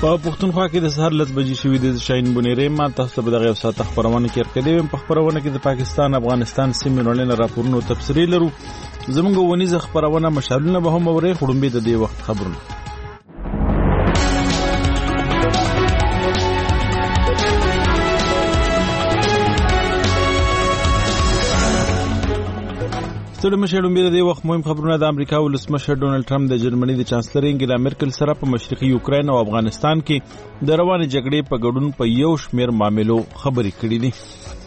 په پښتونخوا کې د سهار 10 بجې شوې د شاهین بونیری ما تاسو ته دغه ساعت خبرونه کې ورکړې په خبرونه کې د پاکستان افغانستان سیمې نړۍ راپورونو تفصیلي لرو زموږ ونیزه خبرونه مشالونه به هم اوري خړمبه د دې وخت خبرونه ستړي مشر امید دی وخت مهم خبرونه د امریکا ولسمشر ډونالد ټرمپ د جرمني د چانسلر انګلا مرکل سره په مشرقي یوکرين او افغانستان کې د روانې جګړې په ګډون په یو شمېر معاملو خبرې کړې دي.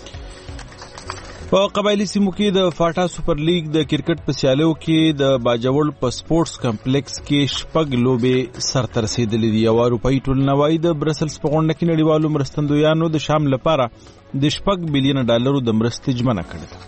په قبایلی سیمو کې د فاټا سوپر لیګ د کرکټ په سیالیو کې د باجوړ په سپورتس کمپلیکس کې شپږ لوبې سرته رسیدلې دي. یو اروپایي ټولنوالي د برسلز په غونډه کې نړیوالو مرستندویانو د شام لپاره د $6 بلین د مرستې ژمنه کړې.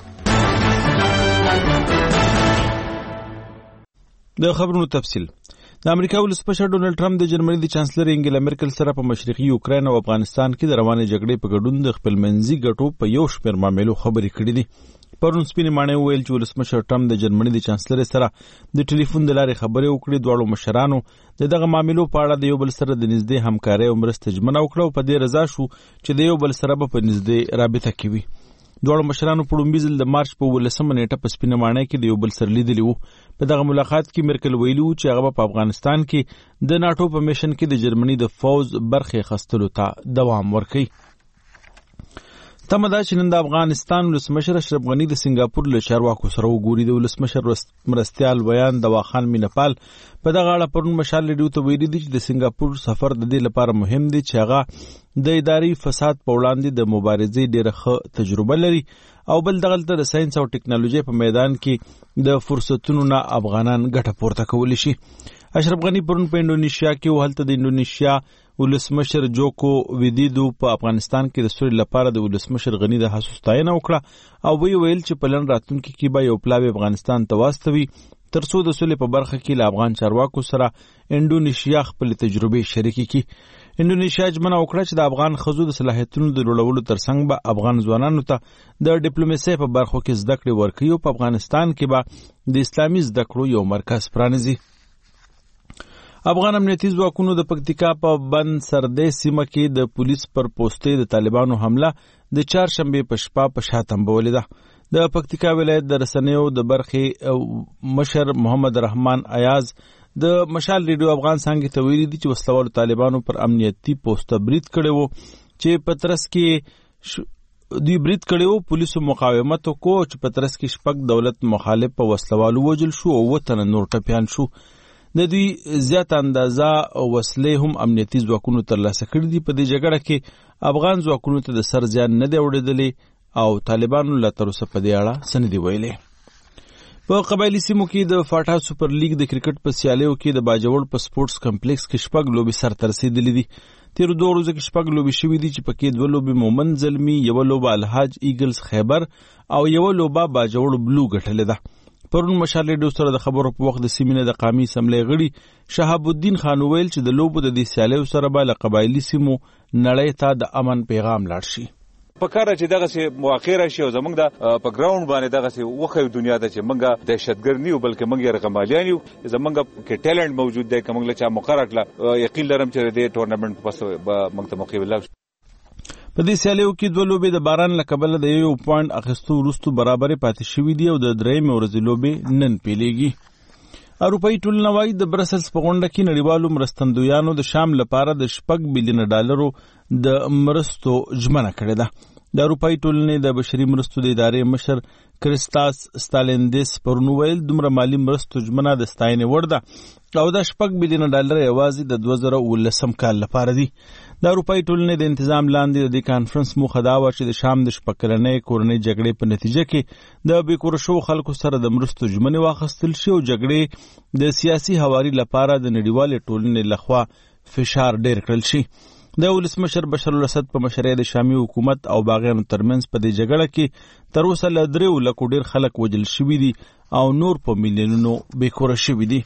د خبرونو تفصیل د امریکا ولسمشر ډونالد ټرمپ د جرمني د چانسلر انګلا مرکل سره په مشرقي یوکرين او افغانستان کې د روانې جګړې په ګډون د خپل منځي ګټو په یو شمېر معاملو خبرې کړې دي. پرون سپینې ماڼۍ ویل چې ولسمشر ټرمپ د جرمني د چانسلر سره د ټلیفون د لارې خبرې وکړې. دواړو مشرانو دغه معاملو په اړه د یو بل سره د نږدې همکارۍ او مرستې ژمنه وکړه او په دې رضا شو چې د یو بل سره په نږدې رابطه کې وي. دواړو مشرانو په لومړي ځل د مارچ په 18 نیټه په سپینه ماڼۍ کې د یو بل سره لیدلي وو. په دغه ملاقات کې مرکل ویلي وو چې هغه په افغانستان کې د ناټو په میشن کې د جرمني د فوز برخې اخیستلو ته دوام ورکوي. تمه ده چې نن د افغانستان ولسمشر اشرف غني د سنگاپور له چارواکو سره وګوري. د ولسمشر مرستیال ویان دواخان مینپال په دغه اړه پرون مشال ریډیو ته ویلي دي چې د سنگاپور سفر د دې لپاره مهم دی چې هغه د اداري فساد په وړاندې د مبارزې ډېره ښه تجربه لري او بل دغلته د ساينس او ټکنالوژي په میدان کې د فرصتونو نه افغانان ګټه پورته کولی شي. اشرف غني پرون په انډونیشیا کې وهلته د انډونیشیا ولسمشر جوکو ویدیدو په افغانستان کې د سولې لپاره د ولسمشر غني د هڅو ستاینه وکړه او ویل چې په لن راتلونکي کې به یو پلاوی افغانستان ته واستوي ترڅو د سولې په برخه کې له افغان چارواکو سره انډونیشیا خپل تجربې شریکې کړي. انډونیشیا ژمنه وکړه چې د افغان ښځو د صلاحیتونو د لوړولو ترڅنګ به افغان ځوانانو ته د ډیپلوماسۍ په برخو کې زده کړې ورکوي او په افغانستان کې به د اسلامي زده کړو یو مرکز پرانیزي. افغان امنیتي ځواکونو د پکتیکا په بند سردې سیمه کې د پولیس پر پوستې د طالبانو حمله د چهارشنبې په شپه په شا تنبولې ده. د پکتیکا ولایت د رسنیو د برخې مشر محمد رحمان ایاز د مشال ریډیو افغان څنګه ته ویلي دي چې وسلوالو طالبانو پر امنیتي پوسټ برید کړی وو چې په ترڅ کې دوی برید کړی وو. پولیسو مقاومت وکړو چې په ترڅ کې شپږ دولت مخالف په وسلوالو وژل شو او 7 تنه نور ټپیان شو. د دوی زیات اندازه وسلې هم امنیتي ځواکونو ترلاسه کړي دي. په دې جګړه کې افغان ځواکونو ته د سر زیان نه دی اورېدلی او طالبانو لا تر اوسه په دې اړه څه نه دي ویلي. په قبایلی سیمو کې د فاټا سوپر لیګ د کرکټ په سیالیو کې د باجوړ په سپورتس کمپلیکس کې شپږ لوبې سرته رسیدلې دي. تیر 2 ورځې کې شپږ لوبې شوې دي چې پکې 2 لوبې مومن زلمی، یو لوبه الحاج ایګلز خیبر او یو لوبه باجوړ بلو ګټلې ده. پرون مشال ریډیو سره د خبرو په وخت د سیمې د قومي اسمبلی غړي شهاب الدین خان ویل چې د لوبو د دې سیالیو سره به له قبایلی سیمو نړۍ ته د امن پیغام لاړ شي. په کار چې دغه سي مواقع راشي او زمونږ د په ګراوند باندې دغه سي وخه دنیا ته چې مونږه دهشتګر نه یو بلکې مونږ رقمالیان یو زمونږ کې ټیلنټ موجود دی کومه چې مقرره کړه یقین لرم چې د ټورنمنت پس مونږ ته موقع ولاږ. په دې سیالیو کې 2 لوبې د باران له کبله د 1 پوینټ اخیستو وروسته برابرې پاتې شوې دي او د 3مې ورځې لوبې نن پیلېږي. اروپایي ټولنوالي د برسلز په غونډه کې نړیوالو مرستندویانو د شام لپاره د $6 بلین د مرستو ژمنه کړې ده. د اروپایي ټولنې د بشري مرستو د ادارې مشر کریستاس ستالندیس پرون ویل دومره مالی مرستو ژمنه د ستاینې وړ ده او د $6 بلین یوازې د 2019 کال لپاره دي. د اروپایي ټولنې د انتظام لاندې د دې کانفرنس موخه دا وه چې د شام د شپږ کورنۍ جګړې په نتیجه کې د بېکوره شوو خلکو سره د مرستو ژمنې واخیستل شي او جګړې د سیاسي هواري لپاره د نړیوالې ټولنې لخوا فشار ډېر کړل شي. د ولسمشر بشر الاسد په مشرۍ د شامي حکومت او باغیانو ترمنځ په دې جګړه کې تر اوسه له 3 لکو ډېر خلک وژل شوي دي او نور په میلیونونو بېکوره شوي دي.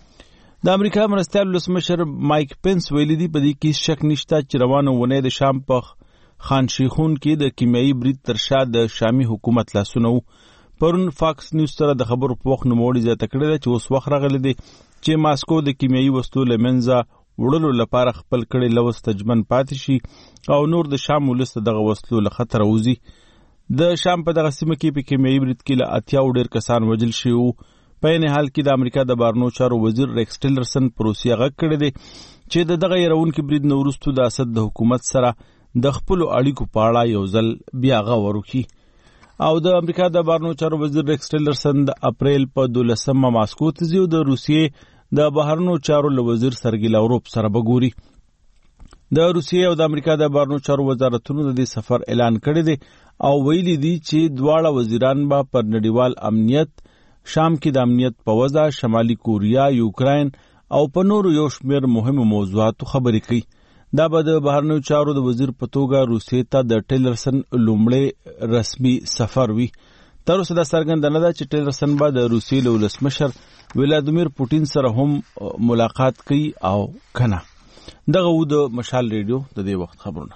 د امریکا مرستیال ولسمشر مایک پنس ویلي دي په دې کې شک نشته چې روانه ونې د شام په خان شیخون کې د کیمیاوي برید تر شا د شامي حکومت لاسونه وو. پرون فاکس نیوز سره د خبرو په وخت نوموړي زیاته کړې ده چې اوس وخت راغلی دی چې ماسکو د کیمیاوي وسلو له منځه وړلو لپاره خپل کړي لوز تجمن پاتې شي او نور د شام ولس دغه وسلو له خطر وځي. د شام په دغه سیمه کې په کیمیاوي برید کې له 80 ډېر کسان وژل شوي وو. په عین حال کې د امریکا د بهرنیو چارو وزیر ریکس ټیلرسن پر روسیه غږ کړی دی چې د دغه یرونکي برید نه وروسته د اسد د حکومت سره د خپلو اړیکو په اړه یو ځل بیا غور وکړي. او د امریکا د بهرنیو چارو وزیر ریکس ټیلرسن د اپریل په 12 ماسکو ته ځي او د روسیې د بهرنیو چارو له وزیر سرګی لاوروف سره به ګوري. د روسیې او د امریکا د بهرنیو چارو وزارتونو د دې سفر اعلان کړی دی او ویلي دي چې دواړه وزیران به پر نړیوال امنیت، شام کې د امنیت په وضع، شمالي کوریا، یوکراین او په نورو یو شمېر مهمو موضوعاتو خبرې کوي. دا به د بهرنیو چارو د وزیر په توګه روسیې ته د ټیلرسن لومړی رسمي سفر وي. تر اوسه دا څرګنده نه ده چې ټیلرسن به د روسیې له ولسمشر ولادیمیر پوټین سره هم ملاقات کوي او کنه. دغه و د مشال ریډیو د دې وخت خبرونه.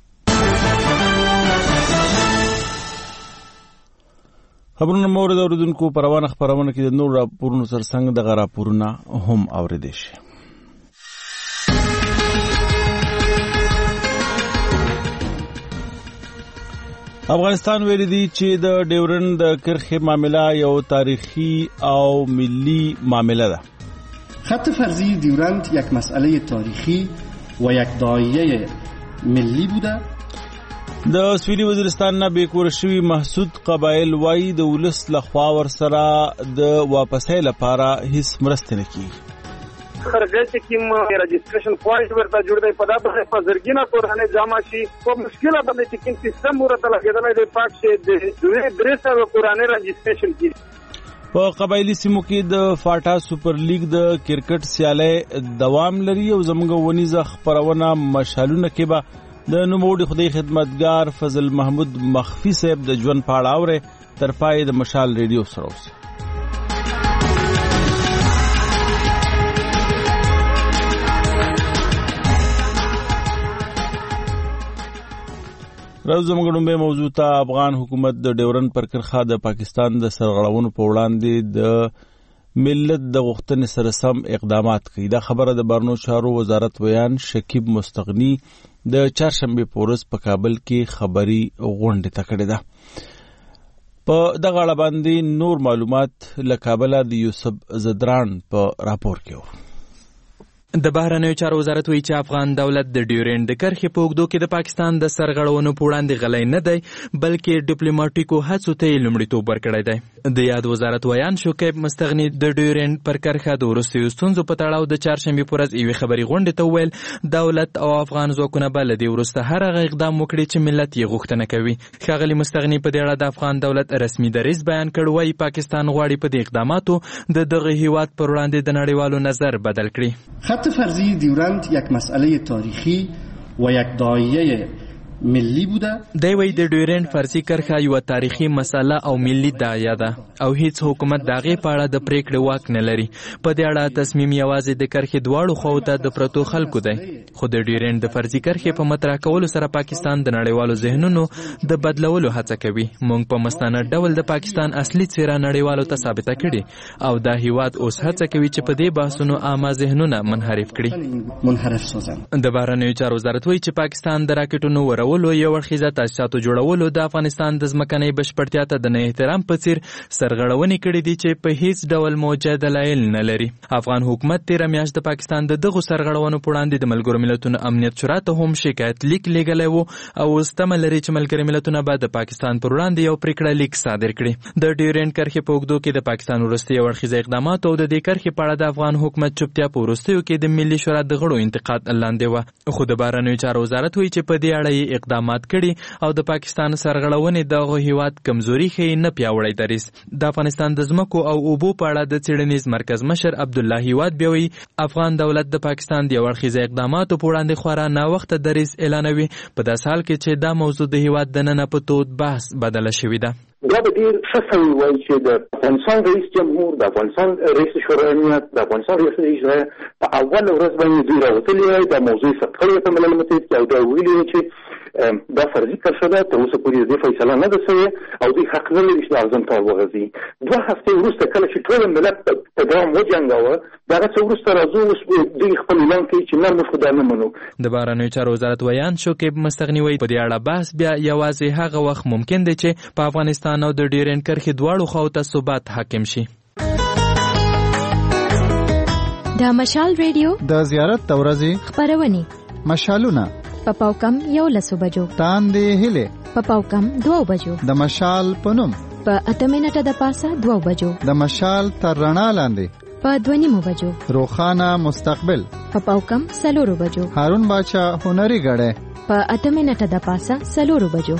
خبرونه مورد اوریدونکو په روانه خپرونه کې د نور راپورونو ترڅنګ دغه راپورونه هم اوریدئ شي. افغانستان ویلي دی چې د ډیورنډ د کرښې معامله یو تاریخي او ملی معامله ده. خط فرضی دیورند یک مسئله تاریخی و یک داعیه ملی بوده. د سویلي وزیرستان نه بیکور شوي محسود قبایل وایي د ولس لخوا ورسره د واپسۍ لپاره هیڅ مرسته نه کیږي. خرجه چې کوم رجسټریشن پوینټ ورته جوړ دی په دا په زرګینه کورانه جامع شي په مشکله باندې چې کوم سیستم ورته لګیدل دی پاک شي د دوی درسه کورانه رجسټریشن کیږي. په قبایلی سیمو کې د فاټا سوپر لیګ د کرکټ سیالۍ دوام لري او زموږ ونیزه خبرونه مشالونه کې به د نوموړي خدای خدمتګار فضل محمود مخفي صاحب د ژوند په اړه اوري. تر پای د مشال ریډیو سره اوسئ. راځو زموږ لومړی موضوع ته. افغان حکومت د ډیورنډ پر کرښه د پاکستان د سرغړونو په وړاندې د ملت د غوښتنې سره سم اقدامات کوي. دا خبره د بهرنیو چارو وزارت ویان شکیب مستغنی د چهارشنبه په ورځ په کابل کې خبري غونډه ته کړې ده. په دغه اړه باندې نور معلومات له کابل د یوسف زدران په راپور کې و. د بهرنیو چارو وزارت وایي چې افغان دولت د ډیورنډ د کرښې په اوږدو کې د پاکستان د سرغړونو په وړاندې غلی نه دی بلکې ډیپلوماټیکو هڅو ته یې لومړیتوب ورکړی دی. د یاد وزارت ویان شکیب مستغني د ډیورنډ پر کرښه د وروستیو ستونزو په تړاو د چهارشنبې په ورځ یوې خبري غونډې ته وویل دولت او افغان ځواکونه به له دې وروسته هر هغه اقدام وکړي چې ملت یې غوښتنه کوي. ښاغلي مستغني په دې اړه د افغان دولت رسمي دریځ بیان کړ. وایي پاکستان غواړي په دې اقداماتو د دغه هیواد پر وړاندې د نړیوالو نظر بدل کړي. خط فرضی دیورند یک مسئله تاریخی و یک داعیه ملی بوده. دی وایي د ډیورنډ فرضي کرښه یوه تاریخي مسله او ملي داعیه ده او هیڅ حکومت د هغې په اړه د پریکړې واک نه لري. په دې اړه تصمیم یوازې د کرښې دواړو خواو ته د پرتو خلکو دی. خو د ډیورنډ د فرضي کرښې په مطرح کولو سره پاکستان د نړیوالو ذهنونو د بدلولو هڅه کوي. موږ په مستند ډول د پاکستان اصلي څیره نړیوالو ته ثابته کړې او دا هیواد اوس هڅه کوي چې په دې بحثونو عامه ذهنونه منحرف کړي. د بهرنیو چارو وزارت وایي چې پاکستان د راکټونو ورولو، یو اړخیزه تاسیساتو جوړولو، د افغانستان د ځمکنۍ بشپړتیا ته د نه احترام په څیر سرغړونې کړې دي چې په هیڅ ډول موجه دلایل نه لري. افغان حکومت تېره میاشت د پاکستان د دغو سرغړونو په وړاندې د ملګرو ملتونو امنیت شورا ته هم شکایت لیک لیږلی و او اوس تمه لري چې ملګري ملتونه به د پاکستان پر وړاندې یو پریکړه لیک صادر کړي. د ډیورنډ کرښې په اوږدو کې د پاکستان وروستي یو اړخیزه اقدامات او د دې کرښې په اړه د افغان حکومت چوپتیا په وروستیو کې د ملي شورا د غړو انتقاد لاندې وه. خو د بهرنیو چارو وزارت وایي چې په دې اړه یې اقدامات کړي او د پاکستان سرغړونې دغه هیواد کمزوري ښیي، نه پیاوړی دریځ. د افغانستان د ځمکو او اوبو په اړه د څېړنیز مرکز مشر عبدالله هیواد بیا وایي افغان دولت د پاکستان د یو اړخیزه اقداماتو په وړاندې خورا ناوخته دریځ اعلانوي په داسې حال کې چې دا موضوع د هیواد دننه په تود بحث بدله شوې ده. دا به ډېر ښه سوی وایي چې د افغانستان رئیس جمهور، د افغانستان رئیس شورای امنیت، د افغانستان ریاست اجرایه په اوله ورځ باندې دوی راوتلي وای د موضوع ثبت کړی په ملل متحد کې او دا ویلي چې دا فرضي کرښه ده، تر اوسه پورې د فیصله نه ده شوې او دوی حق نه لري چې د اغزن تار وغځي. 2 هفتې وروسته کله چې ټول ملت په دوام وجنګاوه، دغه څه وروسته راځو اوس دوی خپل اعلان کوي چې نه موږ خو دا نه منو. د بهرنیو چارو وزارت ویان شوکیب مستغني وایي په دې اړه بحث بیا یوازې هغه وخت ممکن دی چې په افغانستان او د ډیورنډ کرښې دواړو خواو ته ثبات حاکم شي. د مشال ریډیو د زیارت د ورځې خبرونه مشالونه په پاوکم 11 بجو، تاندې هله په پاوکم 2 بجو، د مشال پنوم په 8 منټه د پاسه 2 بجو، د مشال تر رڼا لاندې په 2 بجو، روخانه مستقبل په پاوکم 4 بجو، هارون باچا هنري غړې په 8 منټه د پاسه 4 بجو.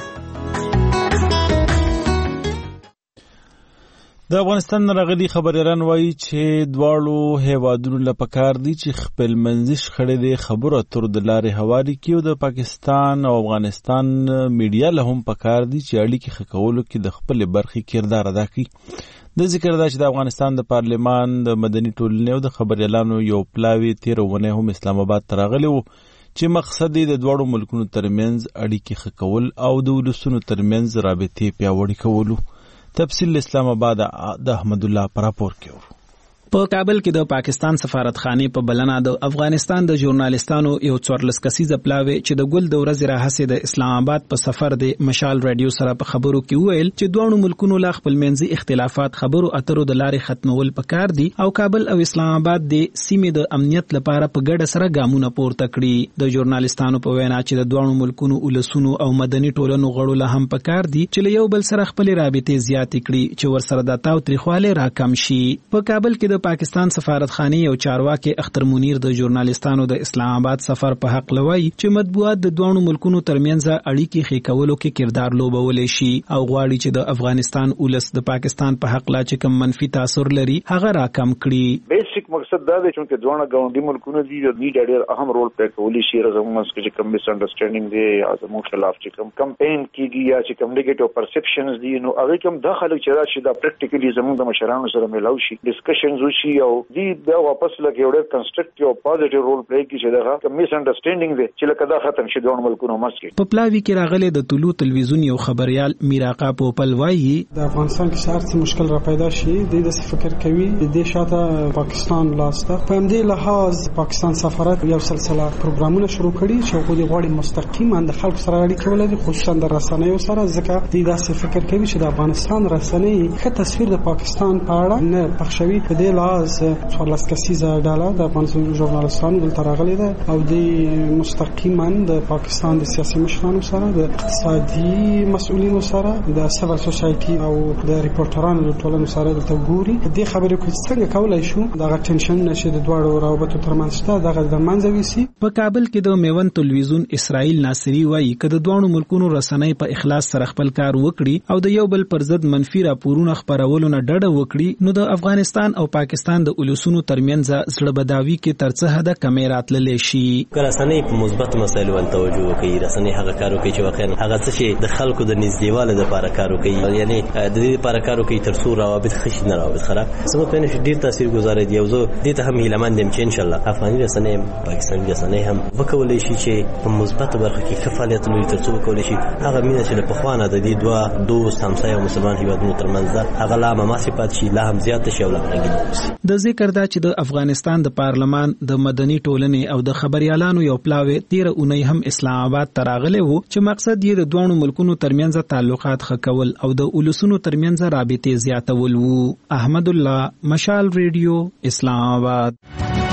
د افغانستان راغلي خبريالان وایي چې دواړو هیوادونو له پکار دي چې خپل منځي شخړې د خبرو اترو د لارې هواري کړي او د پاکستان او افغانستان میډیا له هم پکار دي چې اړیکې ښه کولو کې د خپل برخې کردار ادا کړي. د ذکر دا چې د افغانستان د پارلمان د مدني ټولنې او د خبريالانو یو پلاوی 13 ونه هم اسلام آباد ته راغلی و چې مقصد یې د دواړو ملکونو ترمنځ اړیکې ښه کول او د ولسونو ترمنځ رابطې پیاوړې کولو. تفصیل اسلام آباد د احمد الله پر راپور کې. په کابل کې د پاکستان سفارتخانې په بلنه د افغانستان د ژورنالستانو یو 14 کسیزه پلاوی چې د ګل د ورځې راهسه د اسلام آباد په سفر د مشال رادیو سره په خبرو کې ویل چې دوه ملکونو لا خپل منځي اختلافات خبرو اترو د لارې ختمول پکار دي او کابل او اسلام آباد د سیمې د امنیت لپاره په ګډه سره ګامونه پورته کړي. د ژورنالستانو په وینا چې د دوه ملکونو ولسونو او مدني ټولنو غړو له هم پکار دي چې یو بل سره خپل رابطې زیاتې کړي چې ورسره د تاو تاریخواله راکم شي. په کابل کې د پاکستان سفارتخانه یو چارواکي اختر منیر د ژورنالستانو د اسلام آباد سفر په حق لوي چې مطبوعات د دوه ملکونو ترمنځ اړیکې ښه کولو کې کردار لوبولې شي او غواړي چې د افغانستان ولس د پاکستان په حق لا چې کوم منفي تاثیر لري هغه راکم کړي. بیسیک مقصد دا دی چې دوه غونډي ملکونو دي د ډېر اهم رول پلی کولی شي زموږ چې کوم مس انډرستانډینګ دی یا زموږ خلاف چې کوم کمپاین کیږي یا چې کوم نیگیټیو پرسپشنز دي نو هغه کوم داخله چې راشي دا پریکټیکلی زموږ د مشرانو سره ملاو شي ډسکشنز وشي او دی دا واپس لکه یو ډېر کنسترکټیو او پوزټیو رول پلی کوي چې دا مس انډرستانډینګ دی چې لکه دا ختم شي دوه ملکونو مسکه. په پلاوی کې راغلي د طلوع تلویزیون یو خبريال میراقا پوپل وایي د افغانستان کې شرط مشکل را پیدا شي د فکر کوي د شاته پاکستان لاسته په همدې لحاظ پاکستان سفارت یو سلسله پروګرامونه شروع کړي چې خو د غوړي مستقیما د خلکو سره اړیکه ولري خصوصا د رسنیو سره ځکه د داسې فکر کوي چې د افغانستان رسنۍ ښه تصویر د پاکستان په اړه نه پخښوي. په دې لحاظ 14 کسیزه ډله د افغانستان ژورنالستانو دلته راغلي ده او د مستقیما د پاکستان د سیاسي مشرانو سره د اقتصادي مسؤلینو سره د سیول سوسایټي او د ریپورټرانو د ټولنې سره دلته ګوري. د خبرې کوي څنګه کولای شو دا ټنشن نشي د دوه روابطو ترمنځ ته دغه د منځ ویسي. په کابل کې د میوند تلویزیون اسرائیل ناصری وایي چې د دوه ملکونو رسنۍ په اخلاص سره خپل کار وکړي او د یو بل پر ضد منفي راپورونه خبرولو نه ډډه وکړي نو د افغانستان او پاکستان د ولسونو ترمنځ زړه بداوي کې ترڅه حد کمې راتللی شي. رسنۍ په مثبت مسایلو باندې توجه کوي. رسنۍ هغه کار کوي چې واقعا هغه څه چې د خلکو د نږدېوالي لپاره کار کوي یعنی د دې لپاره کار کوي تر څو روابط خشي نه روابط خراب سمو په نشه ډیر تاثیرګذار دي او زه دې ته هم هیله مند یم چې ان شاء الله افغاني رسنۍ پاکستاني رسنۍ هم وکولای شي چې په مثبت برخه کې ښه فعالیت لري تر څو وکولای شي هغه مینه چې په خوانه د دې دوه دوست همسایه او مسلمان هیوادونو ترمنځ ده هغه لا هم صفات شي لا هم زیات شي او لا رنګین. د ذکر دا چې د افغانستان د پارلمان د مدني ټولنې او د خبريالانو یو پلاوی 13 اونۍ هم اسلام آباد ته راغلی وو چې مقصد یې د دوه ملکونو ترمنځ تعلقات ښه کول او د ولسونو ترمنځ رابطې زیاتول وو. احمد الله مشال ریډیو اسلام آباد.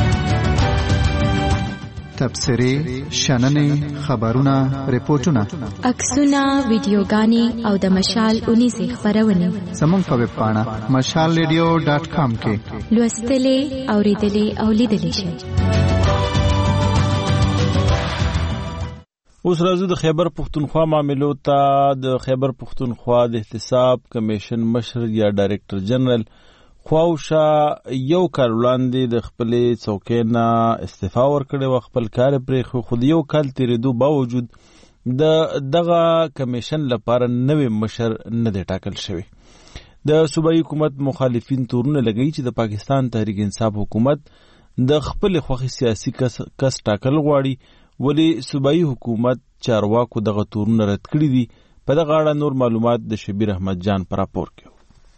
تبصرې شننې خبرونه ریپورتونه عکسونه ویډیوګانې او د مشال 19 خبرونه زموږ په ویب پاڼه mashalradio.com کې لوستلې اوریدلې او لیدلې شئ. اوس راځو د خیبر پختونخوا معاملو ته. د خیبر پختونخوا د احتساب کمیشن مشر یا ډایرکټر جنرال خواوشا یو کال وړاندې د خپلې څوکۍ نه استعفا ورکړې وه. خپل کار پرېښی خو د یو کال تېرېدو باوجود د دغه کمیشن لپاره نوی مشر نه دی ټاکل شوی. د صوبایي حکومت مخالفین تورونه لګوي چې د پاکستان تحریک انصاف حکومت د خپلې خوښې سیاسي کس ټاکل غواړي ولې صوبایي حکومت چارواکو دغه تورونه رد کړي دي. په دغه اړه نور معلومات د شبیر احمد جان پر راپور کې.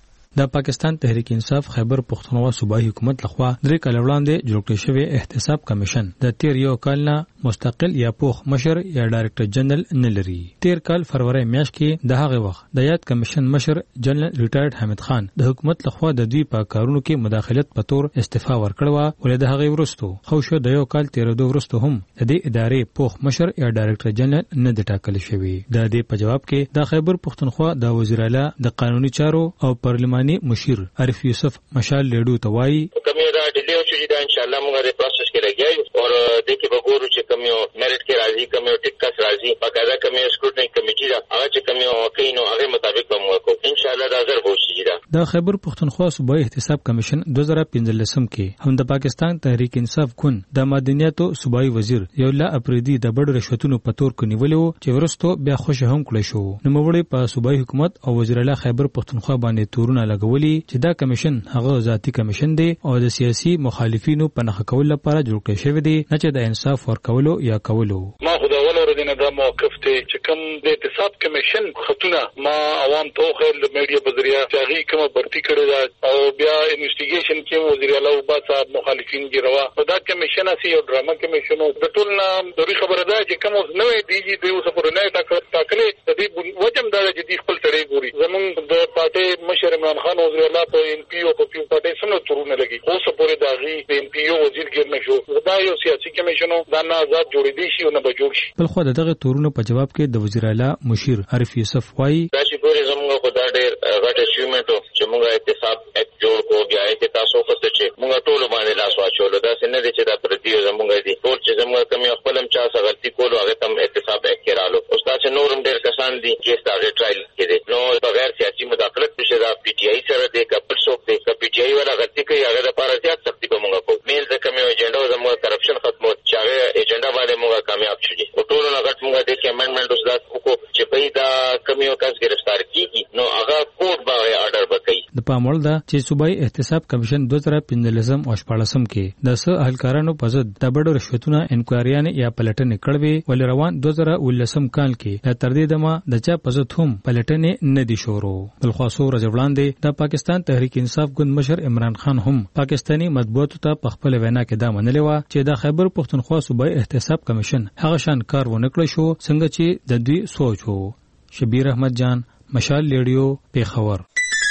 د پاکستان تحریک انصاف خیبر پختونخوا صوبایي حکومت لخوا 3 کال وړاندې جوړ کړی شوی احتساب کمیشن د تیر یو کال نه مستقل یا پوخ مشر یا ډایرکټر جنرال نه لري. تیر کال فروری میاشت کې د هغه وخت د یاد کمیشن مشر جنرال ریټایرډ حمید خان د حکومت لخوا د دوی په کارونو کې مداخلت په تور استعفا ورکړه، ولې د هغه ورستو خو شو د یو کال تیرېدو ورستو هم د دې ادارې پوخ مشر یا ډایرکټر جنرال نه د ټاکل شوی. د دې په جواب کې د خیبر پختونخوا د وزیر اعلی د قانوني چارو او پارلماني مشیر عارف یوسف مشال لیډو ته وایي کمیو دا ډیلیو چې دا ان شاء الله موږ د پروسس کې لګیایو او د کې وګورو چې کمیو میرټ کې راځي، کمیو ټیکس راځي، باقاعده کمیو سکروټنی کمیټي دا هغه چې کمیو کینو هغه مطابق به موږ کو ان شاء الله دا زر بوشي دا. د خیبر پختونخوا صوبایي احتساب کمیشن 2015 کې هم د پاکستان تحریک انصاف کون د مدنیاتو صوبایي وزیر یولا اپریدي د بډ رشوتونو په تور کې نیولو چې ورستو بیا خوش هم کړی شو. نو موږ په صوبایي حکومت او وزیر اعلی خیبر پختونخوا باندې تورونه لګولي چې دا کمیشن هغه ذاتی کمیشن دی او د سیاسي مخالفینو په نخښه کول لپاره جوړ کړی شوی دی، نه چې د انصاف ورکولو یا کولو. ما خدای ولرنه دا موقف ته چې کوم د احتساب کمیشن خطونه ما عوام ته خیر د میډیا په ذریعہ چاغي کومه برتی کړی دا او بیا انویسټیګیشن کې وزیر اعلی او با صاحب مخالفین ګروا دا کمیشن اسی او ډراما کمیشن د ټول نام د خبره ده چې کوم نوې دیږي د اوس پر نه ټاکلې د دې وجم دا چې د خپل تړي ګوري زمونږ د پارټي مشر عمران خان وزیر اعلی په ان پی او په پیو پارټي سره تورونه لګي اوس پورې داغي د ان پی او وزیر ګر نه شو دا یو سیاسي کمیشن دا نه آزاد جوړې دي شي او نه به جوړ شي. بل خو دغه تورونه په جواب کې د وزیر اعلی مشیر عارف یوسف وایي دا چې پورې زموږ خو دا ډېر غټ اچیومنت چې موږ احتساب اکټ جوړ کو بیا چې تاسو کته چې موږ ټول باندې لاس واچول دا څنګه دي چې دا پر دې زموږ دي ټول چې زموږ کمی خپلم چا څه غلطي کولو هغه تم احتساب اکټ کړهالو او تاسو نورم ډېر کسان دي چې ستاسو ټرایل کې دي نو بغیر سیاسي مداخلت نشه دا پی ټی آی سره د کپل شوک دی پی ټی آی والا غلطي کوي هغه لپاره زیات سختي به موږ کو میل د کمی ایجنډا زموږ کرپشن ختمو چې هغه ایجنډا باندې موږ کامیاب شو او ټول نه غټ موږ د امندمنت اوس دا کو چې په دا کمیو کس گرفتار کیږي نو هغه کوټ باندې آرډر وکړي. د پاموړ دا چې صوبایي احتساب کمیشن 2015 او 14 کې د سه اهلکارانو په ضد د بډو رشوتونو انکوایریان یا پلټنې کړې ول روان 2019 کال کې د تر دې دمه د چا په ضد هم پلټنې نه دي شروع. بل خاصو رجوړاندې د پاکستان تحریک انصاف ګوند مشر عمران خان هم پاکستانی مطبوعاتو ته په خپل وینا کې دا منلې و چې د خیبر پختونخوا صوبایي احتساب کمیشن هغه شان کار ونه کړی شو څنګه چې د دوی سوچ وو. شبیر احمد جان مشال لیډیو پیښور.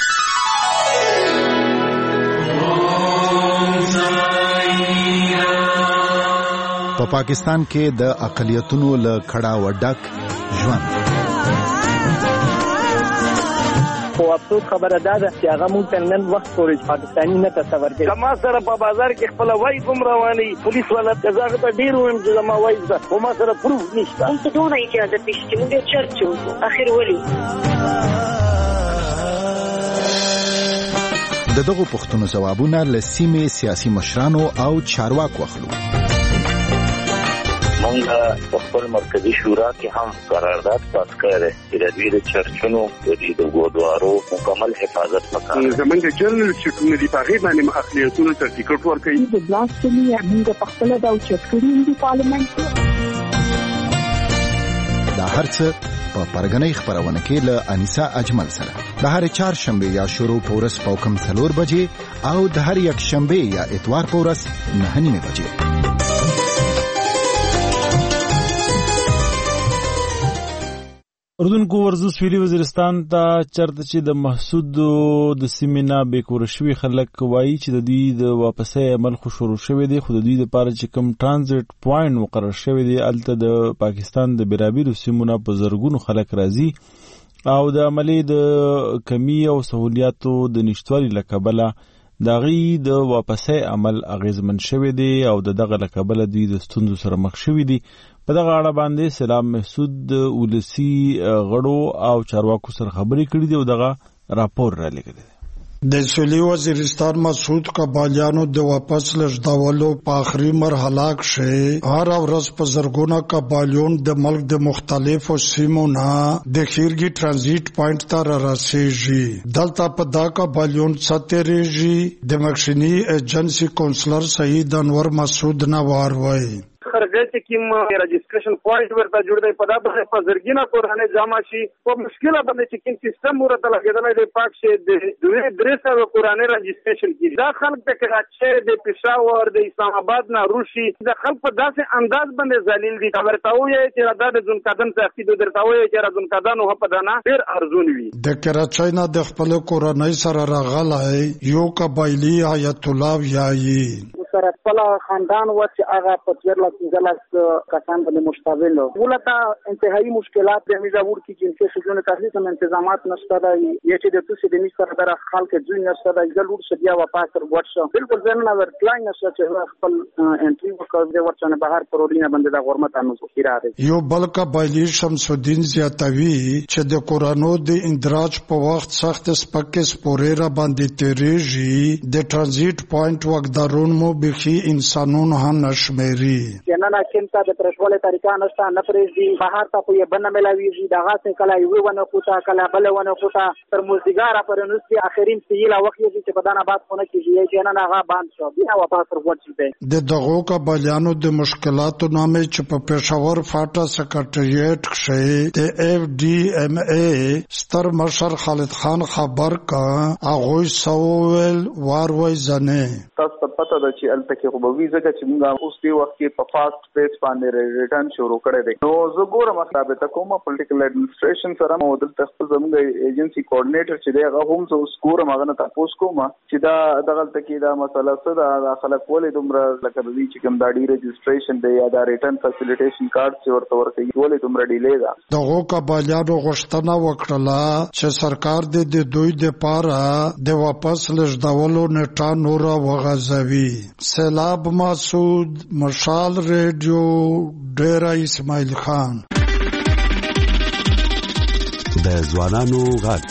په پاکستان کې د اقلیتونو له کړه وډک ژوند خو افسوس خبره ده چې هغه مونږ ته نن وخت پورې پاکستاني نه تصور کوي. زما سره په بازار کې خپل وای کوم رواني پولیس والا تزاغه ته ډیر ویم چې زما وای ده خو ما سره پروف نشته. مونږ ته دونه اجازه نشته مونږ چرچو اخر ولي دغه پښتنو جوابونه لسیمه سیاسي مشرانو او چارواکو اخلو. مونږ په خپل مرکزی شورا کې هم قرارداد پاس کړی چې د دوی د چرچونو د ګودوارو مکمل حفاظت وکړي. زمونږ جنرال چټونه دی په غیبه باندې اقلیتونو ته ټیکټ ورکړي. د بلاسټمي موږ په خپل د چټکري دی پارلیمنت دا هرڅه په پرګنۍ خبرونه کې له انیسا اجمل سره د هر چهارشنبه یا شروع پورس پوکم 3 بجې او د هر یک شنبه یا اتوار پورس 9 بجې. اردن کو ورزش ویلي وزیرستان ته چرته چې د محسود د سیمینا بیکور شوی خلک وایي چې د دوی د واپسې عمل خو شروع شوی دی خو د دوی لپاره چې کوم ترانزیت پوینټ مقرر شوی دی الته د پاکستان د بیرابیرو سیمونو په زرګونو خلک راځي او د عملي د کمی او سہولیاتو د نشټوالي لکبله دغه د واپسې عمل اغیزمن شوی دی او دغه لکبله دوی د ستونزو سره مخ شوی دي. په دغه اړه باندې سلام محسود ولسی غړو او چارواکو سره خبرې کړې دي او دغه راپور را لګیلی دی. د سویلي وزیرستان مسعود قبالیانو د واپس لږدولو په آخري مرحله کې هر ورځ په زرګونه قبالیون د ملک د مختلفو سیمو نه د خیرګي ترانزیت پوینټ ته رسیږي. دلته په دا قبالیون ستېریږي د مخشنی ایجنسی کونسلر سعید انور مسعود نوار وایي. خرګه چې کوم رجسټریشن پوینټ ورته جوړ دی په دا په زرګینه کورانه جامع شي په مشکله باندې چې کوم سیستم ورته لګیدل دی پاک شه د دوی درسه کورانه رجسټریشن کی دا خلک د کراچۍ د پېښور د اسلام آباد نه روشي د خلک په داسې انداز باندې ذلیل دي ورته وایي چې دا د ځون قدم تاخید درته وایي چې ځون قدم په پدانه ډیر ارزون وي د کراچۍ نه د خپل کورنۍ سره راغلی یو قبایلی آیت الله یایي سره خپل خاندان و چې هغه په 14 کسان باندې مشتمل ولته انتهایی مشکلات د میزاور کې جنسي شګونه تحلیل هم انتظامات نشته دی چې د توسي د میسر در خلک ځوی نشته دی ضرور شدیا و پاسر ورشه بالکل ځنه ورکلاین نشته چې خپل انټری وکړي د ورچنه بهر پرورینه باندې د غورمت انو ذخیره دی یو بل قبایلی شمسالدین زیاتوی چې د قرانو د اندراج په وخت سخت سپکس پورې را باندې تیریږي د ترانزیت پوینټ وګدارون مو بخي انسانون هم نشميري جنانا کینتا د پرشواله طریقه نشته نه پرېږي بهر ته خو یې بنه ملاويږي دغه څه کله یو ونه کوتا کله بل ونه کوتا تر مزدګار پر نوستي اخرین سیلا وخت یې چې بدن آباد خونه کیږي جنانا هغه باندې شو بیا واپس ورغوټ شي د دغه قبایلانو د مشکلاتو نامې چې په پېښور فاټا سکرټریټ کې د اف ډي ام ای ستر مشر خالد خان خبر کا هغه سوول واروي زنه تاسو پته ده چې التکه خو به ویزه چې موږ اوس دی وخت کې په فاست پیس باندې ریټرن شروع کړی دی نو زه ګورم مطابق کومه پولیټیکل اډمنستریشن سره مو د خپل زموږ ایجنسی کوارډینیټر چې دی هغه هم زه اوس ګورم هغه نه تاسو کومه چې دا دغه تکي دا مسله څه ده خلک ولې دومره لکه دوی چې کوم دا ډی رجسټریشن دی یا دا ریټرن فیسیلیټیشن کارت چې ورته ورکوي ولې دومره ډیلی ده دغه قبایلانو غوښتنه وکړه چې سرکار د دوی د پاره د واپس لږدولو نیټه نور وغځوي سیلاب مسعود مشال ریډیو ډیرا اسماعیل خان د ځوانانو غږ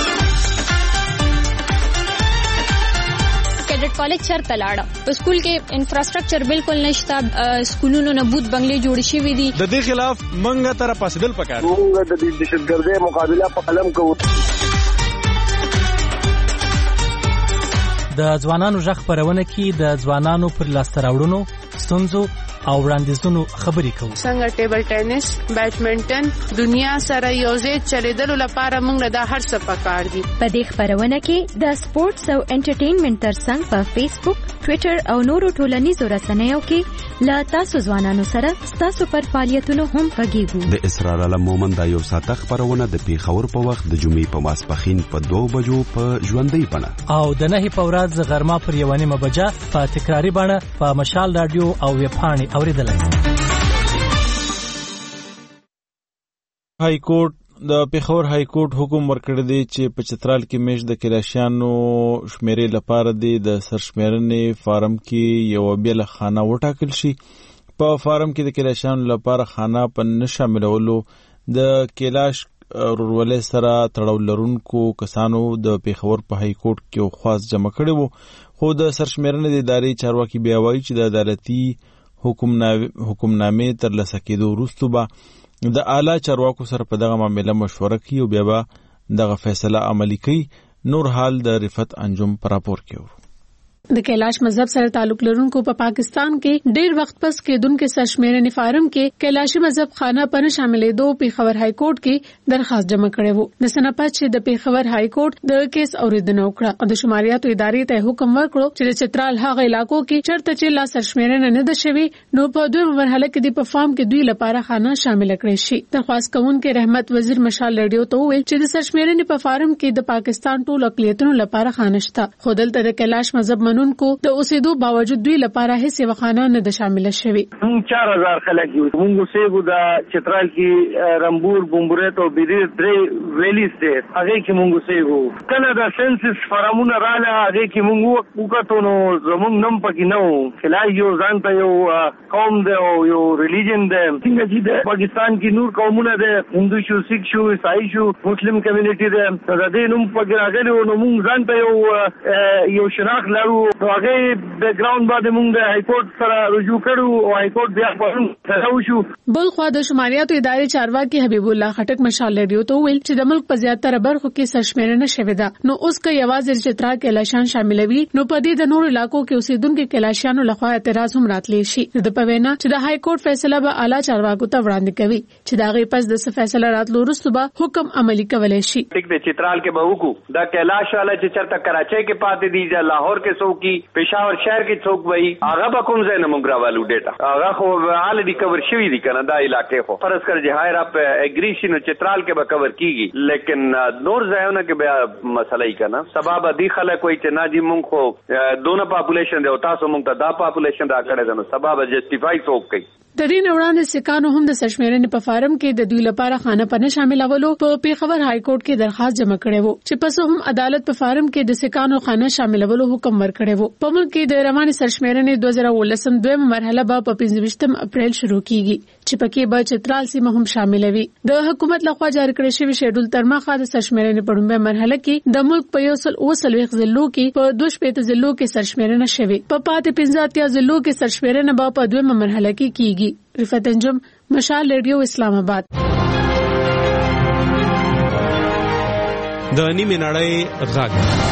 کیډټ کالج چرته لاړه په سکول کې انفراستراکچر بالکل نشته سکولونو نه بوت بنگلې جوړ شوې دي د دې خلاف منګه تر پاسدل پکار موږ د دهشتګردۍ مقابله په قلم کوو د ځوانانو ژغ خپرونه کې د ځوانانو پر لاسته راوړنو ستونزو او وړاندیزونو خبرې کوو څنګه ټیبل ټینس بیډمنټن دنیا سره یوځای چلیدلو لپاره موږ د هر څه پکار دي په دې خبرونه کې د سپورتس او انټرټینمنټ ترڅنګ په فیسبوک ټوئیټر او نورو ټولنیزو رسنیو کې لا تاسو ځوانانو سره تاسو پر فعالیتونو هم غږیږو د اسرار علم مومن د یو ساعته خبرونه د پیښور په وخت د جمعې په ماسپښین په 2 بجو په ژوندۍ بڼه او د نهي په ورځ غرمه پر 1:30 بجه په تکراری بڼه په مشال رادیو او ویبپاڼې اوریدلای های کورټ د پیښور های کورټ حکم ورکړی دی چې په چترال کې میش د کلاشیانو شمیرې لپاره د سرشمیرنې فارم کې یو بیل خانه وټاکل شي په فارم کې د کلاشیانو لپاره خانه په نشاملولو د کلاش رورولې سره تړاو لرونکو کسانو د پیښور په های کورټ کې خواست جمع کړي وو خو د سرشمیرنې د ادارې چارواکي بیا وایي چې د عدالتي حکمنامې تر لاسه کېدو وروسته به د اعلی چارواکو سره په دغه معاملې مشوره کوي او بیا به دغه فیصله عملي کوي نور حال د رفت انجم پر راپور کوي د کیلاش مذهب سره تعلق لرونکو په پاکستان کې ډیر وخت پس کېدونکو سرشمیرنې فارم کې کیلاشي مذهب خانه په شاملې دو پیښور های کورټ کې درخواست جمع کړې وو د سنپات چې د پیښور های کورټ د کیس اوریدنه وکړه او د شماریاتو ادارې ته حکم ورکړو چې د چترال هغه علاقو کې چرته چې لا سرشمیرنه نه ده شوی نو په دوه مرحله کې د فارم کې دوی لپاره خانه شامل کړي شي درخواست کوونکې رحمت وزیر مشال رادیو ته ویل چې د سرشمیرنې په فارم کې د پاکستان ټول اقلیتونو لپاره خانه شته خو دلته د کیلاش مذهب منونکو د اوسېدو باوجود دوی لپاره هیڅ وخانه نه ده شامل شوی. 4000 خلک یو موږ اوسېګو د چترال کې رمبور بومبورت او بیریر درې ویلی سټیټ هغه کې موږ اوسېګو کله د سنسس فارمونه رااله هغه کې موږ وکړو نو زموږ نم پکې نو خلای یو ځان ته یو قوم دی او یو ریلیجن دی څنګه چې د پاکستان کې نور قومونه دي هندو شو سیک شو عیسائی شو مسلم کمیونټي دی د دې نوم پکې راغلی نو موږ ځان ته یو شناخت لرو هغه بیک ګراوند باندې موږ د های کورټ سره رجوع کړو او های کورټ بیا په شو. بل خو د شماریاتو ادارې چارواکي حبیب الله خټک مشال ریډیو ته ویل چې د ملک په زیاتره برخو کې سرشمیرنه شوې ده، نو اوس که یوازې چترال کیلاشان شاملوي نو په دې د نورو علاقو کې اوسیدونکو کیلاشانو لخوا اعتراض هم راتلی شي. د پوینا چې د های کورټ فیصله به اعلی چارواکو ته وړاندې کوي چې دا غي پس د فیصله راتلو وروسته به حکم عملی کولای شي. ټیک د چترال کې به وکړو دا کیلاش والا چې چرته کراچۍ کې پاتې دي یا لاهور کې څوک کی پېښور شهر کې څوک وي هغه به کوم ځای نه مونږ راوالو ډیټا هغه خو حال دي کور شوی دي کنه دا علاقې خو فرض کړ چې هایر اپ اګریشن چترال کې به کور کیږي لیکن نور ځایونه کې به مسله یې کنه سبب دي خلک کوئی چې ناجی مونږ خو دونه پاپولیشن دی او تاسو مونږ ته دا پاپولیشن را کړی ده سبب جسټیفای څوک کوي. د دې وړاندې سکانو هم د سرشمیرنې په فارم کې د دوی لپاره خانه پنه شاملولو په پیښور های کورټ کې درخواست جمع کړې وو چې پس هم عدالت په فارم کې د سکانو خانه شاملولو حکم ورکړی وو. په ملک کې د رواني سرشمیرنې 2019 دویم مرحله به په 15 اپریل شروع کیږي چې پکې به چترال سیمه هم شامل وي. د حکومت لخوا جاری کړی شوی شیډول تر مخه د سرشمیرنې په لومړۍ مرحله کې د ملک په 130 ضلعو کې په 2 ضلعو کې سرشمیرنه شوه، په پاتې 15 ضلعو کې سرشمیرنه به په دویمه مرحله کې کیږي. رفعت انجم، مشال ریډیو، اسلام آباد. د نیمه نړۍ غږ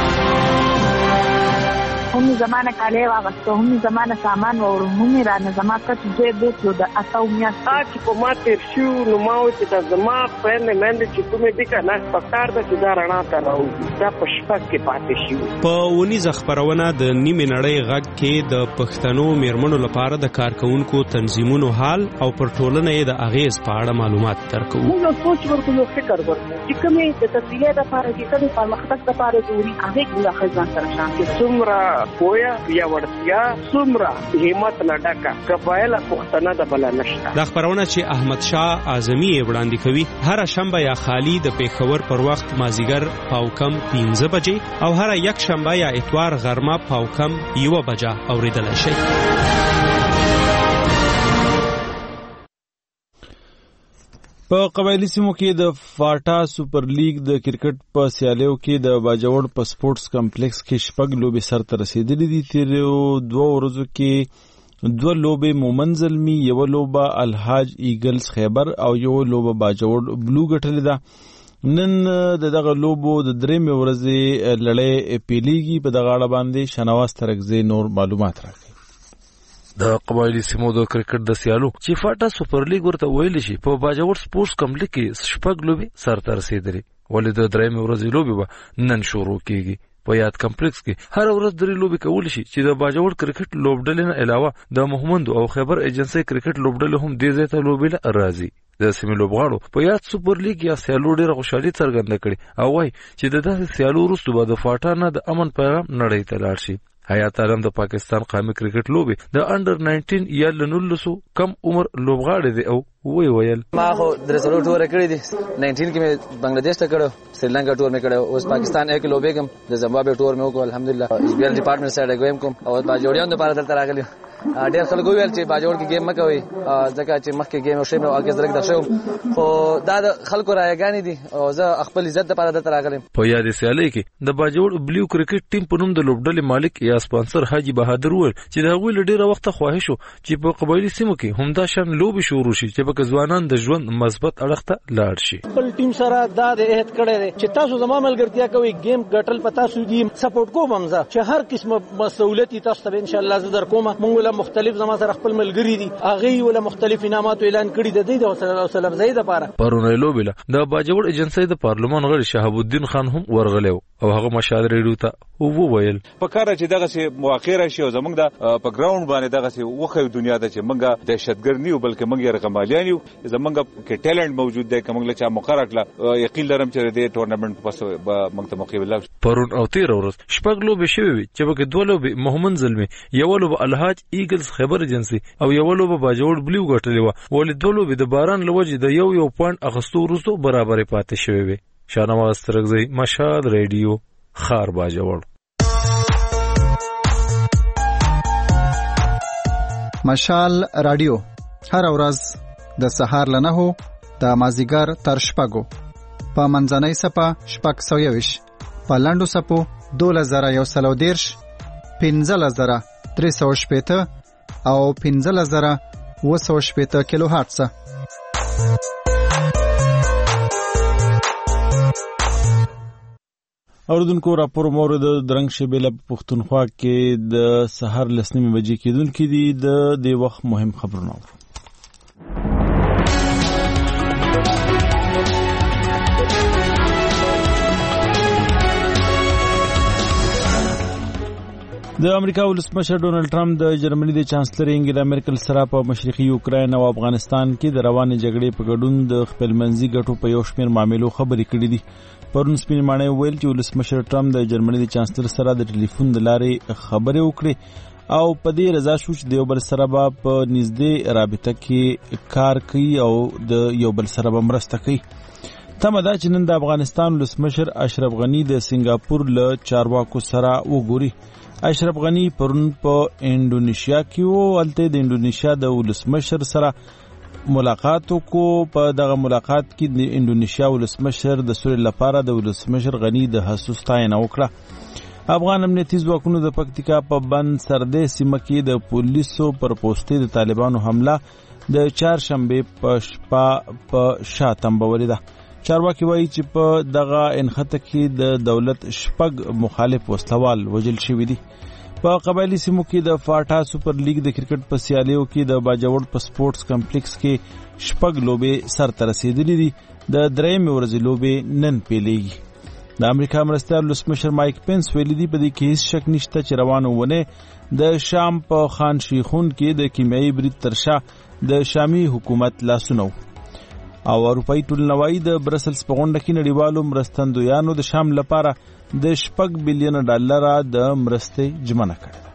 هم زمانه کاله واغسته هم زمانه سامان وړو هم رانه زما کټ دې بوتلو د اتاو میاشت چې په ما تیر شو نو ما چې د زما په مند چې کومې دي کنه پکار د چې دا رڼا ته راو دا په شپږ کې پاتې شي. په ونیزه خبرونه د نیمه نړۍ غږ کې د پښتنو میرمنو لپاره د کارکونکو تنظیمونو حال او پر ټولنه یې د اغیز په اړه معلومات درکو. موږ سوچ ورکو یو فکر ورکو چې کومې د تسلیه لپاره چې کومې پرمختګ لپاره ضروري هغه د خزان سره شان کې څومره کویا یا ورتیا څومره همت لډکا قبایل پښتنه د بل نشته. د خبرونه چې احمد شاه اعظمي وړاندې کوي هر شنبه یا خالی د پیښور پر وخت مازیګر پاوکم 15 بجې او هر یک شنبه یا اتوار غرمه پاوکم 1 بجه اوریدل شي. په قبایلی سیمو کې د فاټا سپر لیګ د کرکټ په سیالیو کې د باجوړ په سپورتس کمپلیکس کې شپږ لوبې سرته رسیدلې دي. تیر 2 ورځو کې 2 لوبې مومن زلمی، یو لوبه الحاج ایګلز خیبر او یو لوبه باجوړ بلو ګټلې ده. نن دغه لوبو د درېمې ورځې لړۍ پیلیږي. په دغه اړه باندې شنواز ترکزی نور معلومات راکړي. د قبایلی سیمو د کرکټ د سیالو چې فاټا سپر لیګ ورته ویل شي په باجوړ سپورتس کمپلیکس کې شپږ لوبې سرته رسیدلې، ولې د درېمې ورځې لوبې به نن شروع کیږي. په یاد کمپلیکس کې هر ورځ 3 لوبې کول شي چې د باجوړ کرکټ لوبډلې نه علاوه د محمد او خیبر ایجنسی کرکټ لوبډلې هم دې ځای ته لوبې راځي. د سیمې لوبغاړو په یاد سپر لیګ یا سیالو ډېره خوشحالي څرګنده کړې او وایي چې د داسې سیالو وروسته به د فاټا نه د امن پیغام نړۍ ته لاړ شي. حیات عالم د پاکستان قومي کرکټ لوبې د انډر 19 یا 19 کم عمر لوبغاړي دي او ویل ما خو درسلو ټور کړی دي 19 کې مې بنگلاديش ته کړو، سریلانکا ټور مې کړو، اوس پاکستان یک لوبې کوم د زمبابوې ټور مې وکړ الحمدلله. اس بي ال ډپارټمنټ سره ګویم کوم او باجوړیان د لپاره دلته راغلی. ډېر خلک ویل چې باجوړ کې گیم مکوي ځکه چې مخکې گیم او شی مې اگې درک دښوم، خو دا د خلکو رايګانی دي او زه خپل عزت لپاره دلته راغلم. په یاد سیالي کې د باجوړ بلیو کرکټ ټیم په نوم د لوبډلې مالک یا سپانسر حاجی بهادر وویل چې دا غوی ډېر وخت خواهش وو چې په قبایلی سیمو کې همدا شان لوبي شروع شي چې په ځوانان د ژوند مثبت اړخ ته لاړ شي. خپل ټیم سره دا د عہد کړی دی چې تاسو زما ملګرتیا کوي، گیم ګټل پتا سو دي سپورټ کوم همزه چې هر قسمه مسؤلیت تاسو ته ان شاء الله زه در کوم. موږ له مختلف زما سره خپل ملګری دي هغه ول مختلف انعامات اعلان کړي د دې د صلی الله علیه وسلم زید لپاره. پرونه لوبله د باجوړ ایجنسی د پارلمان غړي شهاب الدین خان هم ورغلو او هغه مشال ریډیو ته وویل په کار چې دغه سي مواقع شي او زمونږ د په ګراوند باندې دغه سي وخه دنیا ته چې موږ دهشتګر نه یو بلکې موږ رقمالیان یو، زمونږ کې ټیلنټ موجود دی، کومه چې مقرره کړه یقین لرم چې د ټورنمنت پس موږ ته موقع ولاو. پرون او تیر ورځ شپږ لوبې شوې چې په کې 2 لوبې محمد زلمی، یو لوبه الحاج ایګلز خیبر ایجنسی او یو لوبه باجوړ بلیو ګټلې و، ولې 2 لوبې د باران لوجې د یو پوینټ اغستو وروسته برابرې پاتې شوې وي. شانواز ترکزی، مشال ریډیو، خار باجوړ. مشال رادیو هر ورځ د سهار ل 9 د مازیګر تر شپږو په منځنۍ صفه 620 په لاندو صفو 2130 15380 او 15780 کیلو هرتز. اوردونکو راپور مورد درنګ شبيله پښتونخوا کې د سحر لسنیمه بجې کېدونکې دي د دې وخت مهم خبرونه. د امریکا ولسمشر ډونالد ټرمپ د جرمني د چانسلر انګیلا مرکل سره په مشرقي یوکرين او افغانستان کې د روانې جګړې په ګډون د خپلمنځي ګټو په یو شمېر معاملو خبرې کړې دي. پرون سپین مانای ویل چې ولسمشر ټرمپ د جرمني د چانسلر سره د ټلیفون د لارې خبرې وکړې او په دې رضا شو چې د یو بل سره په نږدې رابطه کې کار کوي او د یو بل سره مرسته کوي. تمه ده چې نن د افغانستان ولسمشر اشرف غنی د سنگاپور له چارواکو سره وګوري. اشرف غنی پرون په انډونیشیا کې وو. الته د انډونیشیا د ولسمشر سره ملاقات کو. په دغه ملاقات کې د انډونیشیا ولسمشر د سولې لپاره د ولسمشر غنی د حسوس ستاینه وکړه. افغان امنیتي ځواکونو د پکتیکا په بند سردې سیمه کې د پولیسو پر پوسټې د طالبانو حمله د چهارشنبه په شپه په شاتم بولې ده. چارواکي وایي چې په دغه انخته کې د دولت شپږ مخالف وسلوال وژل شوي دي. په قبایلی سیمو کې د فاټا سپر لیګ د کرکټ په سیالیو کې د باجوړ په سپورتس کمپلیکس کې شپږ لوبې سرته رسیدلې دي. د درېمې ورځې لوبې نن پیلېږي. د امریکا مرستیال ولسمشر مایک پینس ویلي دی په دې کې هیڅ شک نشته چې روانه ونه د شام په خان شیخون کې د کیمیاوي برید تر شا د شامي حکومت لاسونه او اروپایي ټولنوي د برسلز په غونډه کې نړیوالو مرستندویانو د شام لپاره د $6 بلین د مرستې ژمنه کړې ده.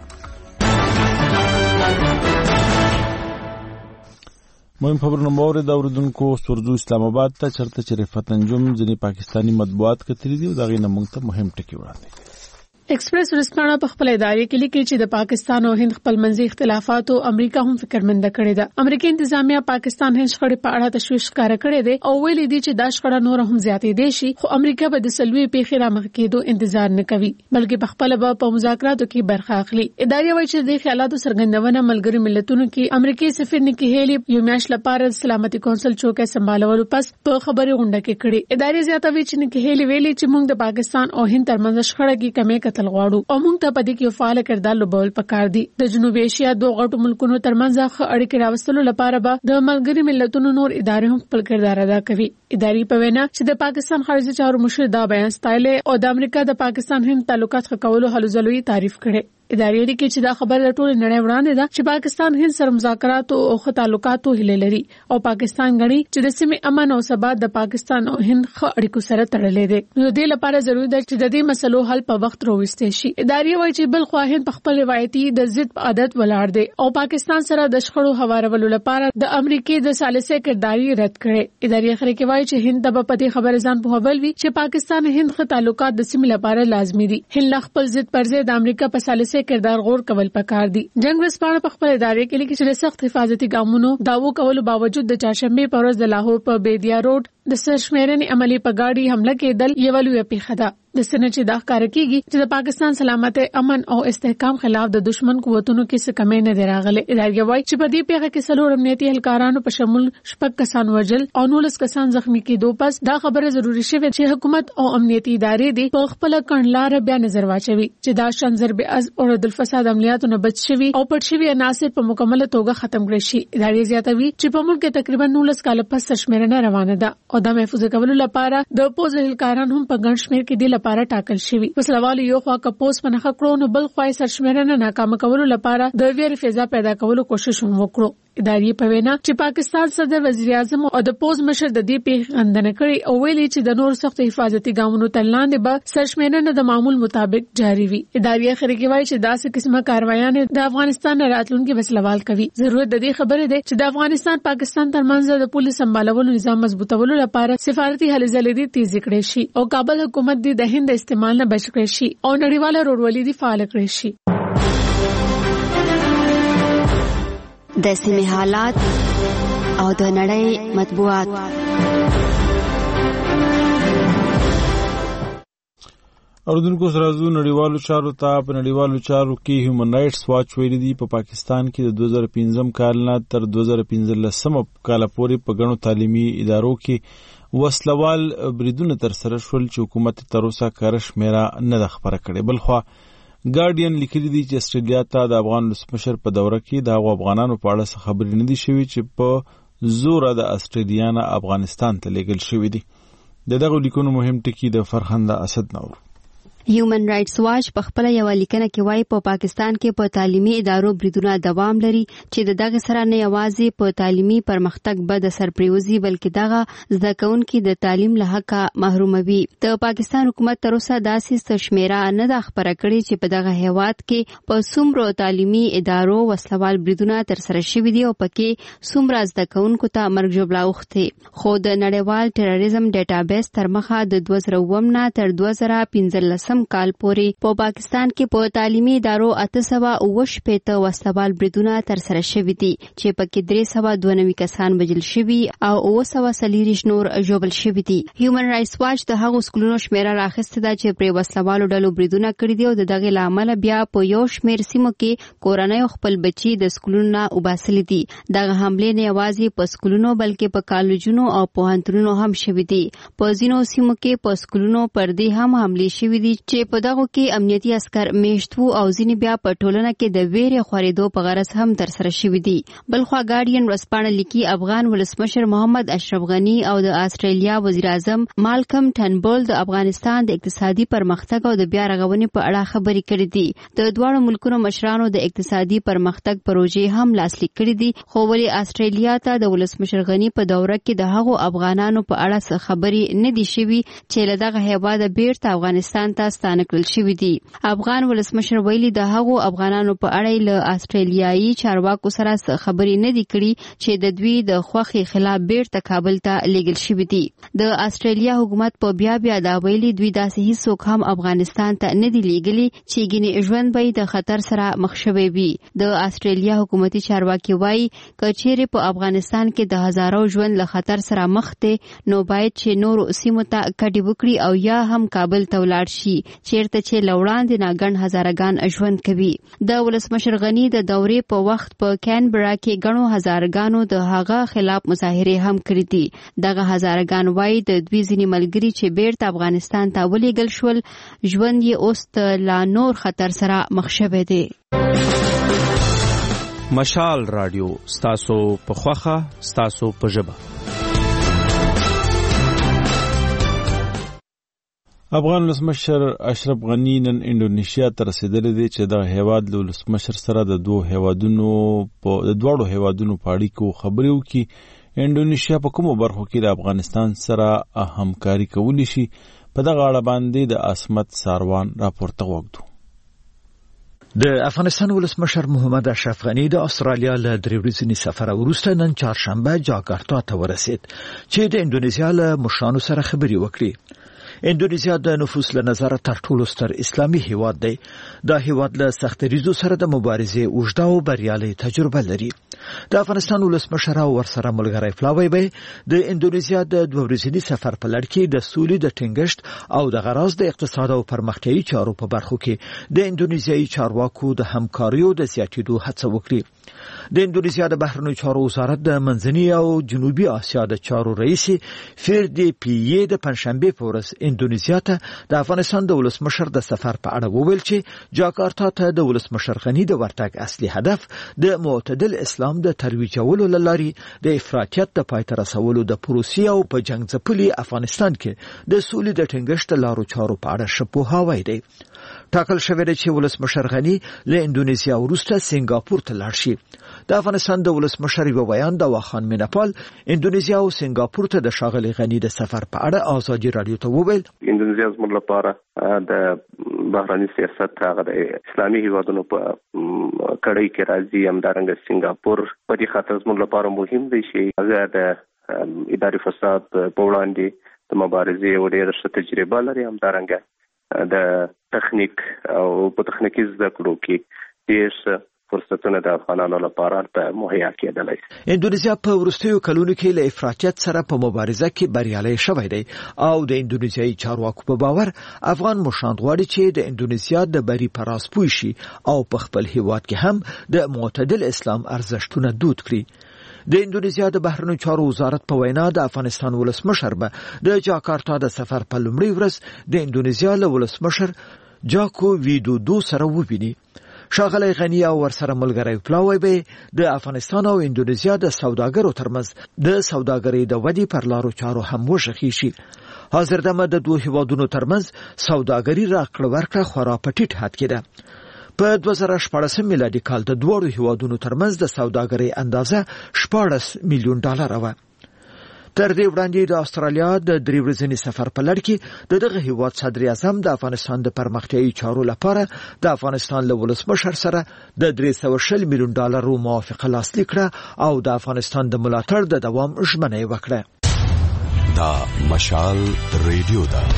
مهم خبرونه مورد اوردونکو سرزو اسلام آباد ته چرته چې رفعت انجم ځینې پاکستانی مطبوعات کتري دي او دغه نه موږ ته مهم ټکی وړاندې. ایکسپریس ورسپانه په خپل ادارې کې لیکي چې د پاکستان او هند خپلمنځي اختلافات او امریکا هم فکرمنده کړې ده. امریکایي انتظامیه پاکستان هند شخړې په اړه تشویش ښکاره کړې ده او ویلي دي چې دا شخړه نور هم زیاتې دي شي خو امریکا به د سلوي پیښې رامخ کېدو انتظار نه کوي بلکې په خپل په مذاکراتو کې برخه اخلي. ادارې وایي چې د خیالاتو څرګندونه ملګری ملتونو کې امریکایي سفیر نکی هیلی یو میاشت لپاره سلامتي کونسل چوکۍ سمبالولو پس په خبري غونډه کې کړې. ادارې زیاتوي چې نکی هیلی ویلي چې موږ د پاکستان او هند ترمنځ شخړه کې کمی کتل غواړو او موږ ته پدې کې فعال کردار لوبول پکار دي. د جنوبي ایشیا دوه غټو ملکونو ترمنځ اړیکې راوستلو لپاره به د ملګری ملتونو نور ادارې هم خپل کردار ادا کوي. ادارې په وینا چې د پاکستان خارجي چارو مشر دا بیان ستایل او د امریکا د پاکستان هند تعلقات ښه کولو هلو ځلوي تعریف کړي. ادارې لیکي چې دا خبره ټول نړۍ وړاندې ده چې پاکستان هند سره مذاکرات او ښه تعلقات هلي لري او پاکستان غړي چې د سیمې امن او ثبات د پاکستان او هند ښه اړیکو سره تړلې دي. نو د دې لپاره ضروري ده چې د دې مسلو حل په وخت راوستل شي. ادارې وایي چې بل خو هند په خپل روایتي د ضد عادت ولاړ دي او پاکستان سره د شخړو هوارولو لپاره د امریکای د ثالثه کرداري رد کړي. ادارې اخر کې وایي چې هند د په دې خبره ځان په هوبل وی چې پاکستان هند ښه تعلقات د سیمې لپاره لازمي دي. هند خپل ضد پر ضد د امریکا په ثالثه کردار غور کول پکار دي. جنگ ورسپانه په خپل ادارې کې لیکي چې د سخت حفاظتي ګامونو داوو کولو باوجود د چهارشنبه په ورځ د لاهور په بیدیا روډ د سرشمیرنې عملی په گاډي حمله کېدل یو لوی پیښه ده. د سنه چې دا ښکار کیږي چې د پاکستان سلامت امن او استحکام خلاف د دشمن قوتونو کې څه کمی نه دراغله. ادارې وايي چې په دې پیښه کې څلور امنیتي اهلکارانو په شمول شپږ کسان وژل او 19 کسان زخمی کېدو پس دا خبره ضروری شوه چې حکومت او امنیتي ادارې دې په خپل کڼلار بیا نظر واچوي چې دا شنزر به از او د فساد عملیاتو نه بچ شوي او پټ شوي عناصر په مکمله توګه ختم کړي شي. ادارې زیاتوي چې په ملک کې تقریبا 19 کال پس سرشمیرنه روانه ده او د محفوظ کولو لپاره د پوز اهلکاران هم په ګڼ شمیر کې د لپاره ټاکل شوي. وسلوال یو خوا کپوس منخ کړو نو بل خوای سرشمیرنه ناکام کولو لپاره د ویر فضا پیدا کولو کوشش وکړو. ادارې په وینا چې پاکستان صدر وزیر اعظم او د پوز مشر د دې پیښې غندنه کړې او ویلي چې د نور سخت حفاظتي ګامونو تلاندې به سرشمیرنه د معمول مطابق جاری وي. ادارې اخر کې وایي چې داسې قسمه کاروایانه د افغانستان راتلونکي وسلوال کوي. ضرورت د دې خبره ده چې د افغانستان پاکستان ترمنځ د پولیس سمبالولو نظام مضبوطولو لپاره سفارتي هلې ځلې دي تیز کړي شي او کابل حکومت دې د هند استعمال نه بچ کړي شي او نړیواله روډولې دي فعال کړي شي. د سیمې حالات او د نړۍ مطبوعات. اردوونکو سره زو نړیوالو چارو ته په نړیوالو چارو کې هیومن رائټس واچ ویلي دی په پاکستان کې د 2015 کال نه تر 2015 کال پورې په غنو تعلیمي ادارو کې وسلوال بریدونه تر سره شول چې حکومت تر اوسه کارش میرا نه خبره کړي. بلخو ګارډین لیکلي دی چې استرالیا ته د افغان ولسمشر په دوره کې د افغانانو په اړه خبرې نه دي شوي چې په زور د استرالیا نه افغانستان ته لیږل شوي دي. دغه لیکونو مهم ټکی د فرخنده اسد نور. هیومن رائټس واچ په خپل یو لیکنه کې وايي په پاکستان کې په تعلیمي ادارو بریدونه دوام لري چې دغه سره نه یوازې په تعلیمي پرمختګ بد اثر پریوزي بلکې دغه زده کوونکي د تعلیم له حق محروموي. د پاکستان حکومت تر اوسه داسې شمیره نه د خبره کړې چې په دغه هیواد کې په څومره تعلیمي ادارو وسلوال بریدونه تر سره شوي دي او پکې څومره زده کوونکو ته مرګ ژوبلا اوښتي. خو د نړیوال ټیرریزم ډیټابیس تر مخه د 2009 نه تر 2015 کال پورې په پاکستان کې په تعلیمي ادارو 898 وسلوال بریدونه تر سره شوي دي چې پکې 392 کسان وژل شوي او 940 نور ژوبل شوي دي. هیومن رائټس واچ د هغو سکولونو شمیره راخسته ده چې پر وسلوالو ډلو بریدونه کړي دي او دغه لامل بیا په یو شمیر سیمو کې کورنۍ خپل بچي د سکولونو نه وباسلي دي. دغه حمله نه یوازې په سکولونو بلکې په کالجونو او پوهنتونونو هم شوي دي. په ځینو سیمو کې په سکولونو پردې هم حمله شوي دي چې په دغه کې امنیتي عسكر میشتو او ځینې بیا په ټولنه کې د ویرې خورېدو په غرض هم تر سره شوي دي. بلخو ګارډین ورسپانه لیکي افغان ولسمشر محمد اشرف غنی او د استرالیا وزیر اعظم مالکم ټرنبول د افغانستان د اقتصادي پرمختګ او د بیا رغونې په اړه خبرې کړې دي. د دواړو ملکونو مشرانو د اقتصادي پرمختګ پروژې هم لاسلیک کړې دي. خو ولې استرالیا ته د ولسمشر غنی په دوره کې د هغو افغانانو په اړه خبرې نه دي شوي چې له دغه هیواده بیرته افغانستان ته ستانه کړل شوي دي. افغان ولسمشر ویلي د هغو افغانانو په اړه له استرالیایي چارواکو سره خبرې نه دي کړي چې د دوی د خوښې خلاف بیرته کابل ته لیږل شوي دي. د استرالیا حکومت په بیا دا ویلي دوی داسې هیڅوک هم افغانستان ته نه دي لیږلي چې ګینې ژوند به د خطر سره مخ شوی وي. د استرالیا حکومتي چارواکي وایي کچېرې په افغانستان کې د هزارو ژوند له خطر سره مخ دي نو باید چې نور سیمو ته کډې وکړي او یا هم کابل ته ولاړ شي چیرته چې لوړاندې ناګڼ هزارګان ژوند کوي. د ولسمشر غنی د دورې په وخت په کینبرا کې غنو هزارګانو د هغه خلاف مظاهره هم کړې دي. دغه هزارګان وایي د دوی ځینې ملګري چې بیرته افغانستان ته ولېږل شول ژوند یې اوس لا نور خطر سره مخ شوی دی. مشال رادیو ستاسو په خوخه ستاسو په ژبه. افغان ولسمشر اشرف غنی نن انډونیشیا ته رسیدلی دی چې د هیواد له ولسمشر سره د دواړو هیوادونو په اړیکو خبرې وکړي. انډونیشیا په کومو برخو کې د افغانستان سره همکاري کولی شي په دغه اړه باندې د عصمت ساروان راپورته وکړو. د افغانستان ولسمشر محمد اشرف غنی د استرالیا له 3 ورځني سفر وروسته نن چهارشنبه جاکارتا ته ورسید چې د انډونیزیا له مشرانو سره خبرې وکړي. اندونیزیا د نفوس له نظره تر ټولو ستر اسلامي هیواد دی. دا هیواد له سختریزو سره د مبارزې اوږده او بریالۍ تجربه لري. د افغانستان ولسمشر او ورسره ملګری فلاوی به د اندونیزیا د 2 ورځني سفر په لړ کې د سولې د ټینګښت او د غراض د اقتصاد او پرمختیايي چارو په برخو کې د اندونیزیایي چارواکو د همکاریو د زیاتېدو هڅه وکړي. د اندونیزیا د بهرنیو چارو وزارت د منځني او جنوبي اسیا د چارو رئیس فردی پیې د پنځشنبه په ورځ اندونیزیا ته د افغانستان د ولسمشر د سفر په اړه وویل چې جاکارتا ته د ولسمشر غنی د ورتګ اصلي هدف د معتدل اسلام د ترویجولو لارې د افراطیت د پای ته رسولو د پروسې او په جنگ ځپلي افغانستان کې د سولې د ټینګښت لارو چارو په اړه شپوهاوی دی. ټاکل شوی دی چې ولسمشر غنی له اندونیزیا وروسته سنگاپور ته لاړ شي. د افغانستان د ولسمشر یو بیان د واخان مینپال اندونیزیا او سنگاپور ته د شاغلي غنی د سفر په اړه آزادي رادیو ته وویل اندونیزیا زموږ لپاره د بهرنی سیاست هغه د اسلامي هیوادونو په کړۍ کې راځي همدارنګه سنگاپور په دې خاطر زموږ لپاره مهم دی چې هغه د اداري فساد په وړاندې د مبارزې او ډېر ښه تجربه لري همدارنګه د تخنیک او په تخنیکي زده کړو کې ډېر فرصتونه د افغانانو لپاره مهیا کېدلی شي. اندونیزیا په وروستیو کلونو کې له افراطیت سره په مبارزه کې بریالی شوی دی او د اندونیزیایي چارواکو په باور افغان مشران غواړي چې د اندونیزیا د بری په راز پوه شي او په خپل هیواد کې هم د معتدل اسلام ارزښتونه دود کړي. د اندونیزیا د بهرنیو چارو وزارت په وینا د افغانستان ولسمشر به د جاکارتا د سفر په لومړۍ ورځ د اندونیزیا له ولسمشر جاکو ویدودو سره وویني. ښاغلی غنی او ورسره ملګری پلاوی به د افغانستان او اندونیزیا د سوداګرو ترمنځ د سوداګرۍ د ودې پر لارو چارو هم وشخي شي. حاضر دمه د دوه هیوادونو ترمنځ سوداګري راکړه ورکړه خورا په ټیټ حد کې ده. په 2014 میلادي کال د دوه هیوادونو ترمنځ د سوداګرۍ اندازه $14 میلیون و. تر دې وړاندې د استرالیا د 3 ورځې سفر په لړ کې دغه هیواد صدر اعظم د افغانستان د پرمختیايي چارو لپاره د افغانستان له ولسمشر سره د $320 میلیون موافقه لاسلیک کړه او د افغانستان د ملاتړ د دوام ژمنه وکړه. دا مشال ریډیو ده.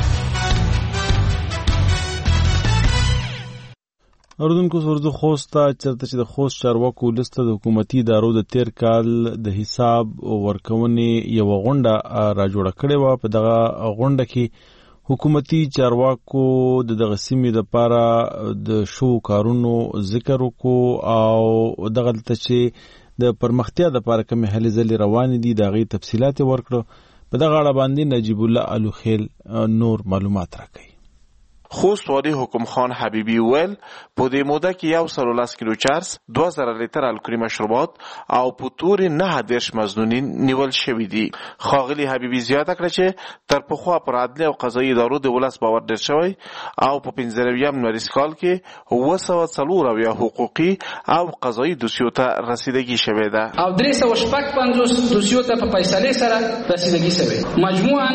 اردوونکو سورزو خوستا چرته چې د خوست چارواکو لسته د حکومتي ادارو د تیر کال د حساب ورکونې یو غونډه را جوړه کړې و. په دغه غونډه کې حکومتي چارواکو دغه سیمې لپاره د شو کارونو ذکر وکړو او دغه چې د پرمختیا لپاره کومې هلې ځلې روانې دي د هغې تفصیلات ورکړو. په دغه اړه باندې نجیب الله الوخیل نور معلومات راکوي. خوست والی حکم خان حبیبی ویل په دې موده کې 110 کیلو چرس 2000 لیتر الکلی مشروبات او په تور 9 مزنونین نیول شوی دي. خاغلی حبیبی زیاته کړ چې تر پخوا پر عدلی او قضایي ادارو د ولس باور ډیر شوی او په 15 نوریس کال کې 240 حقوقي او قضایي دوسیو ته رسیدگی شوی ده او 355 دوسیو ته په فیصله سره رسیدگی شوی. مجموعاً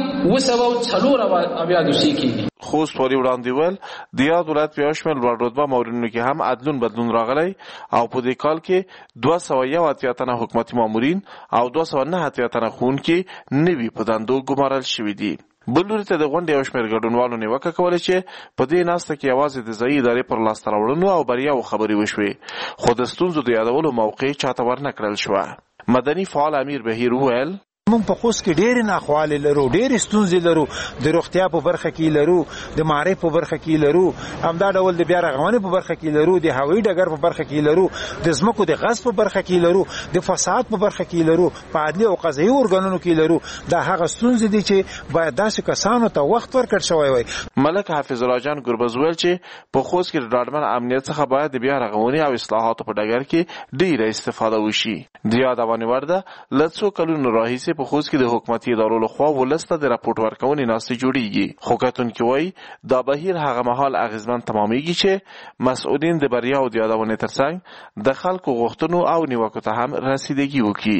240 دوسیې کېږي. خوست والی وړاندې ول د یاد ولایت په شمول لوړ رتبه مامورینو کې هم عدلون بدلون راغلی او په دې کال کې 201 تنه حکومتي مامورین او 209 تنه ښوونکي نوي په دندو ګمارل شوي دي. بل لوري ته د غونډې یو شمېر ګډونوالو نیوکه کوله چې په دې ناسته کې یوازې د ځایي ادارې پر لاسته راوړنو او بریاوو خبرې وشوې خو د ستونزو د یادولو موقع چاته ورنه کړل شوه. مدني فعال امیر بهیر وویل موږ په خوست کې ډېر ناخوالې لرو، ډېر ستونزې لرو، د روغتیا په برخه کې لرو، د معرف په برخه کې لرو، همدا ډول د بیا رغونې په برخه کې لرو، د هوایي ډګر په برخه کې لرو، د ځمکو د غصب په برخه کې لرو، د فساد په برخه کې لرو، په عدلي او قضایي ارګانونو کې لرو. دا هغه ستونزې دي چې باید داسې کسانو ته وخت ورکړل شوی وای. ملک حافظ الله جان ګربز ویل چې په خوست کې د ډاډمن امنیت څخه باید د بیا رغونې او اصلاحاتو په ډګر کې ډېره استفاده وشي. د یادونه ورده لڅو کلونو راهیسې په خوست کې د حکومتي ادارو لخوا ولسته د راپورټ ورکونې ناستې جوړیږي خو کتونکي وایي دا بهیر هغه مهال اغیزمن تمامیږي چې مسؤلین د بریا او د یادونې ترڅنګ د خلکو غوښتنو او نیوکو ته هم رسیدګي وکړي.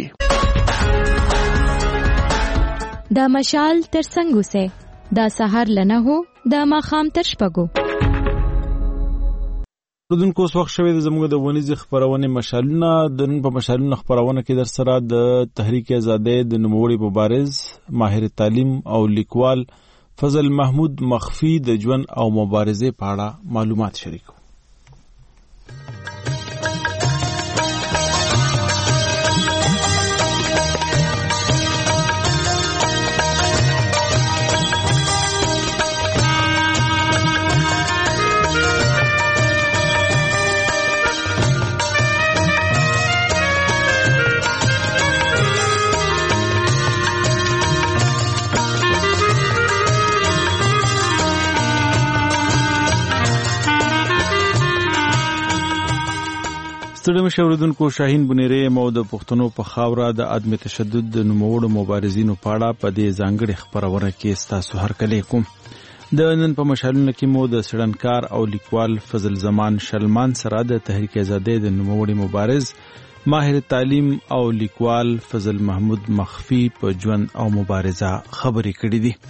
دا مشال تر څنګه سه دا سحر لنه هو دا ماخام تر شپږو. اردوونکو اوس وخت شوی د زموږ د ونیزې خپرونې مشالونه. د نن په مشالونه خپرونه کې در سره د تحریک آزادۍ د نوموړي مبارز ماهر تعلیم او لیکوال فضل محمود مخفي د ژوند او مبارزې په اړه معلومات شریکو. ستړي مشه اوریدونکو، شاهین بنيري مو د پښتنو په خاوره د عدم تشدد د نوموړو مبارزینو په اړه په دې ځانګړي خبرونه کې ستاسو هرکلی کوم. د نن په مشالونه کې مو د سړنکار او لیکوال فضل زمان شلمان سره د تحریک آزادۍ د نوموړي مبارز ماهر تعلیم او لیکوال فضل محمود مخفي په ژوند او مبارزه خبرې کړې دي.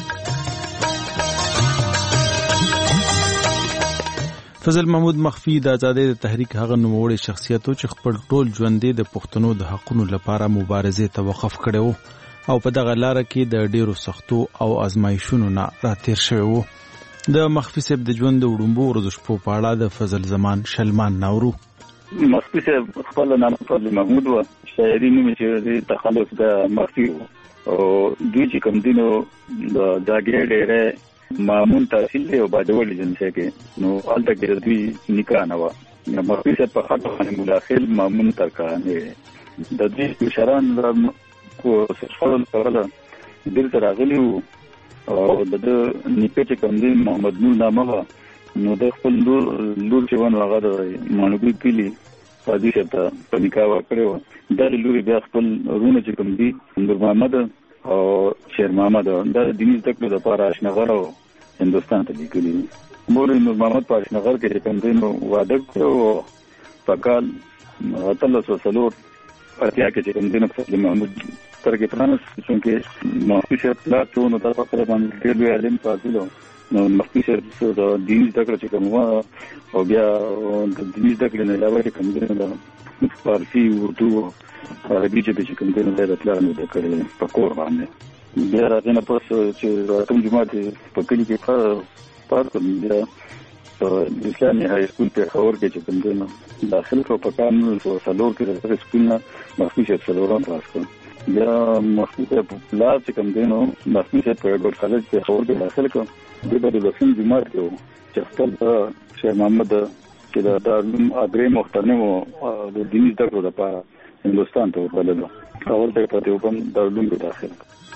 فضل محمود مخفي د آزادۍ د تحریک هغه نوموړی شخصیتو چې خپل ټول ژوند د پښتنو د حقونو لپاره مبارزې ته وقف کړی وو او په دغه لاره کې د ډیرو سختو او ازمایښتونو نه راتیر شوی وو. د مخفي صاحب د ژوند د وړومبو ورځو شپو په اړه د فضل زمان شلمان ناورو. مخفي صاحب خپل نام فضل محمود و شاعري نوم چې تخلص د مخفي او دوی چې کوم دینو د داګه ډېره مامون تحصیل دی او باجوړ جنسه کې نو الته کې دوی نکاح نه و نو مخفي صاحب په خاطر باندې ملاخل مامون ترکانه د دې شران کو سفرل کړل دل تر راغلی او د نیکه چې کوم دین محمد نور نامه نو د خپل لور چې ونه هغه د مانګوي کلی پادې شته په نکاح وکړو د لور بیا خپل ورونه چې کوم دي نور محمد او شیر محمد د دیني تکلو د پاره آشنغر او هندستان ته لیکلي مور نور محمد په آشنغر کې کوم دین واده کړو په کال 1300 اتیا کې چې کوم دین په محمود ترګه پرانس چې مخکې شه لا ته نو تاسو سره باندې ډېر لوی علم حاصلو نو مخکې شه د دیني تکلو چې کوم او بیا د دیني تکلو نه علاوه کوم دین د فارسی اردو عربي چې کوم دین د پلان د کړل په کور باندې بیا راځنه پس چې راتم جمعه په کلی کې پاره بیا د اسلامي های سکول په خور کې چې کوم دین داخل کو په قانون او سلور کې د سکول نه مخکې شه سلوران پاس کړ بیا مخکې په لا چې کوم دین مخکې شه په ګور کالج کې خور کې داخل کړ د لسم جمعه کې چې خپل شیخ محمد چې د دارالعلوم اګری محترم او د دیني تکو لپاره هندستان ته ورغلل او ورته په دې کوم دارالعلوم کې داخل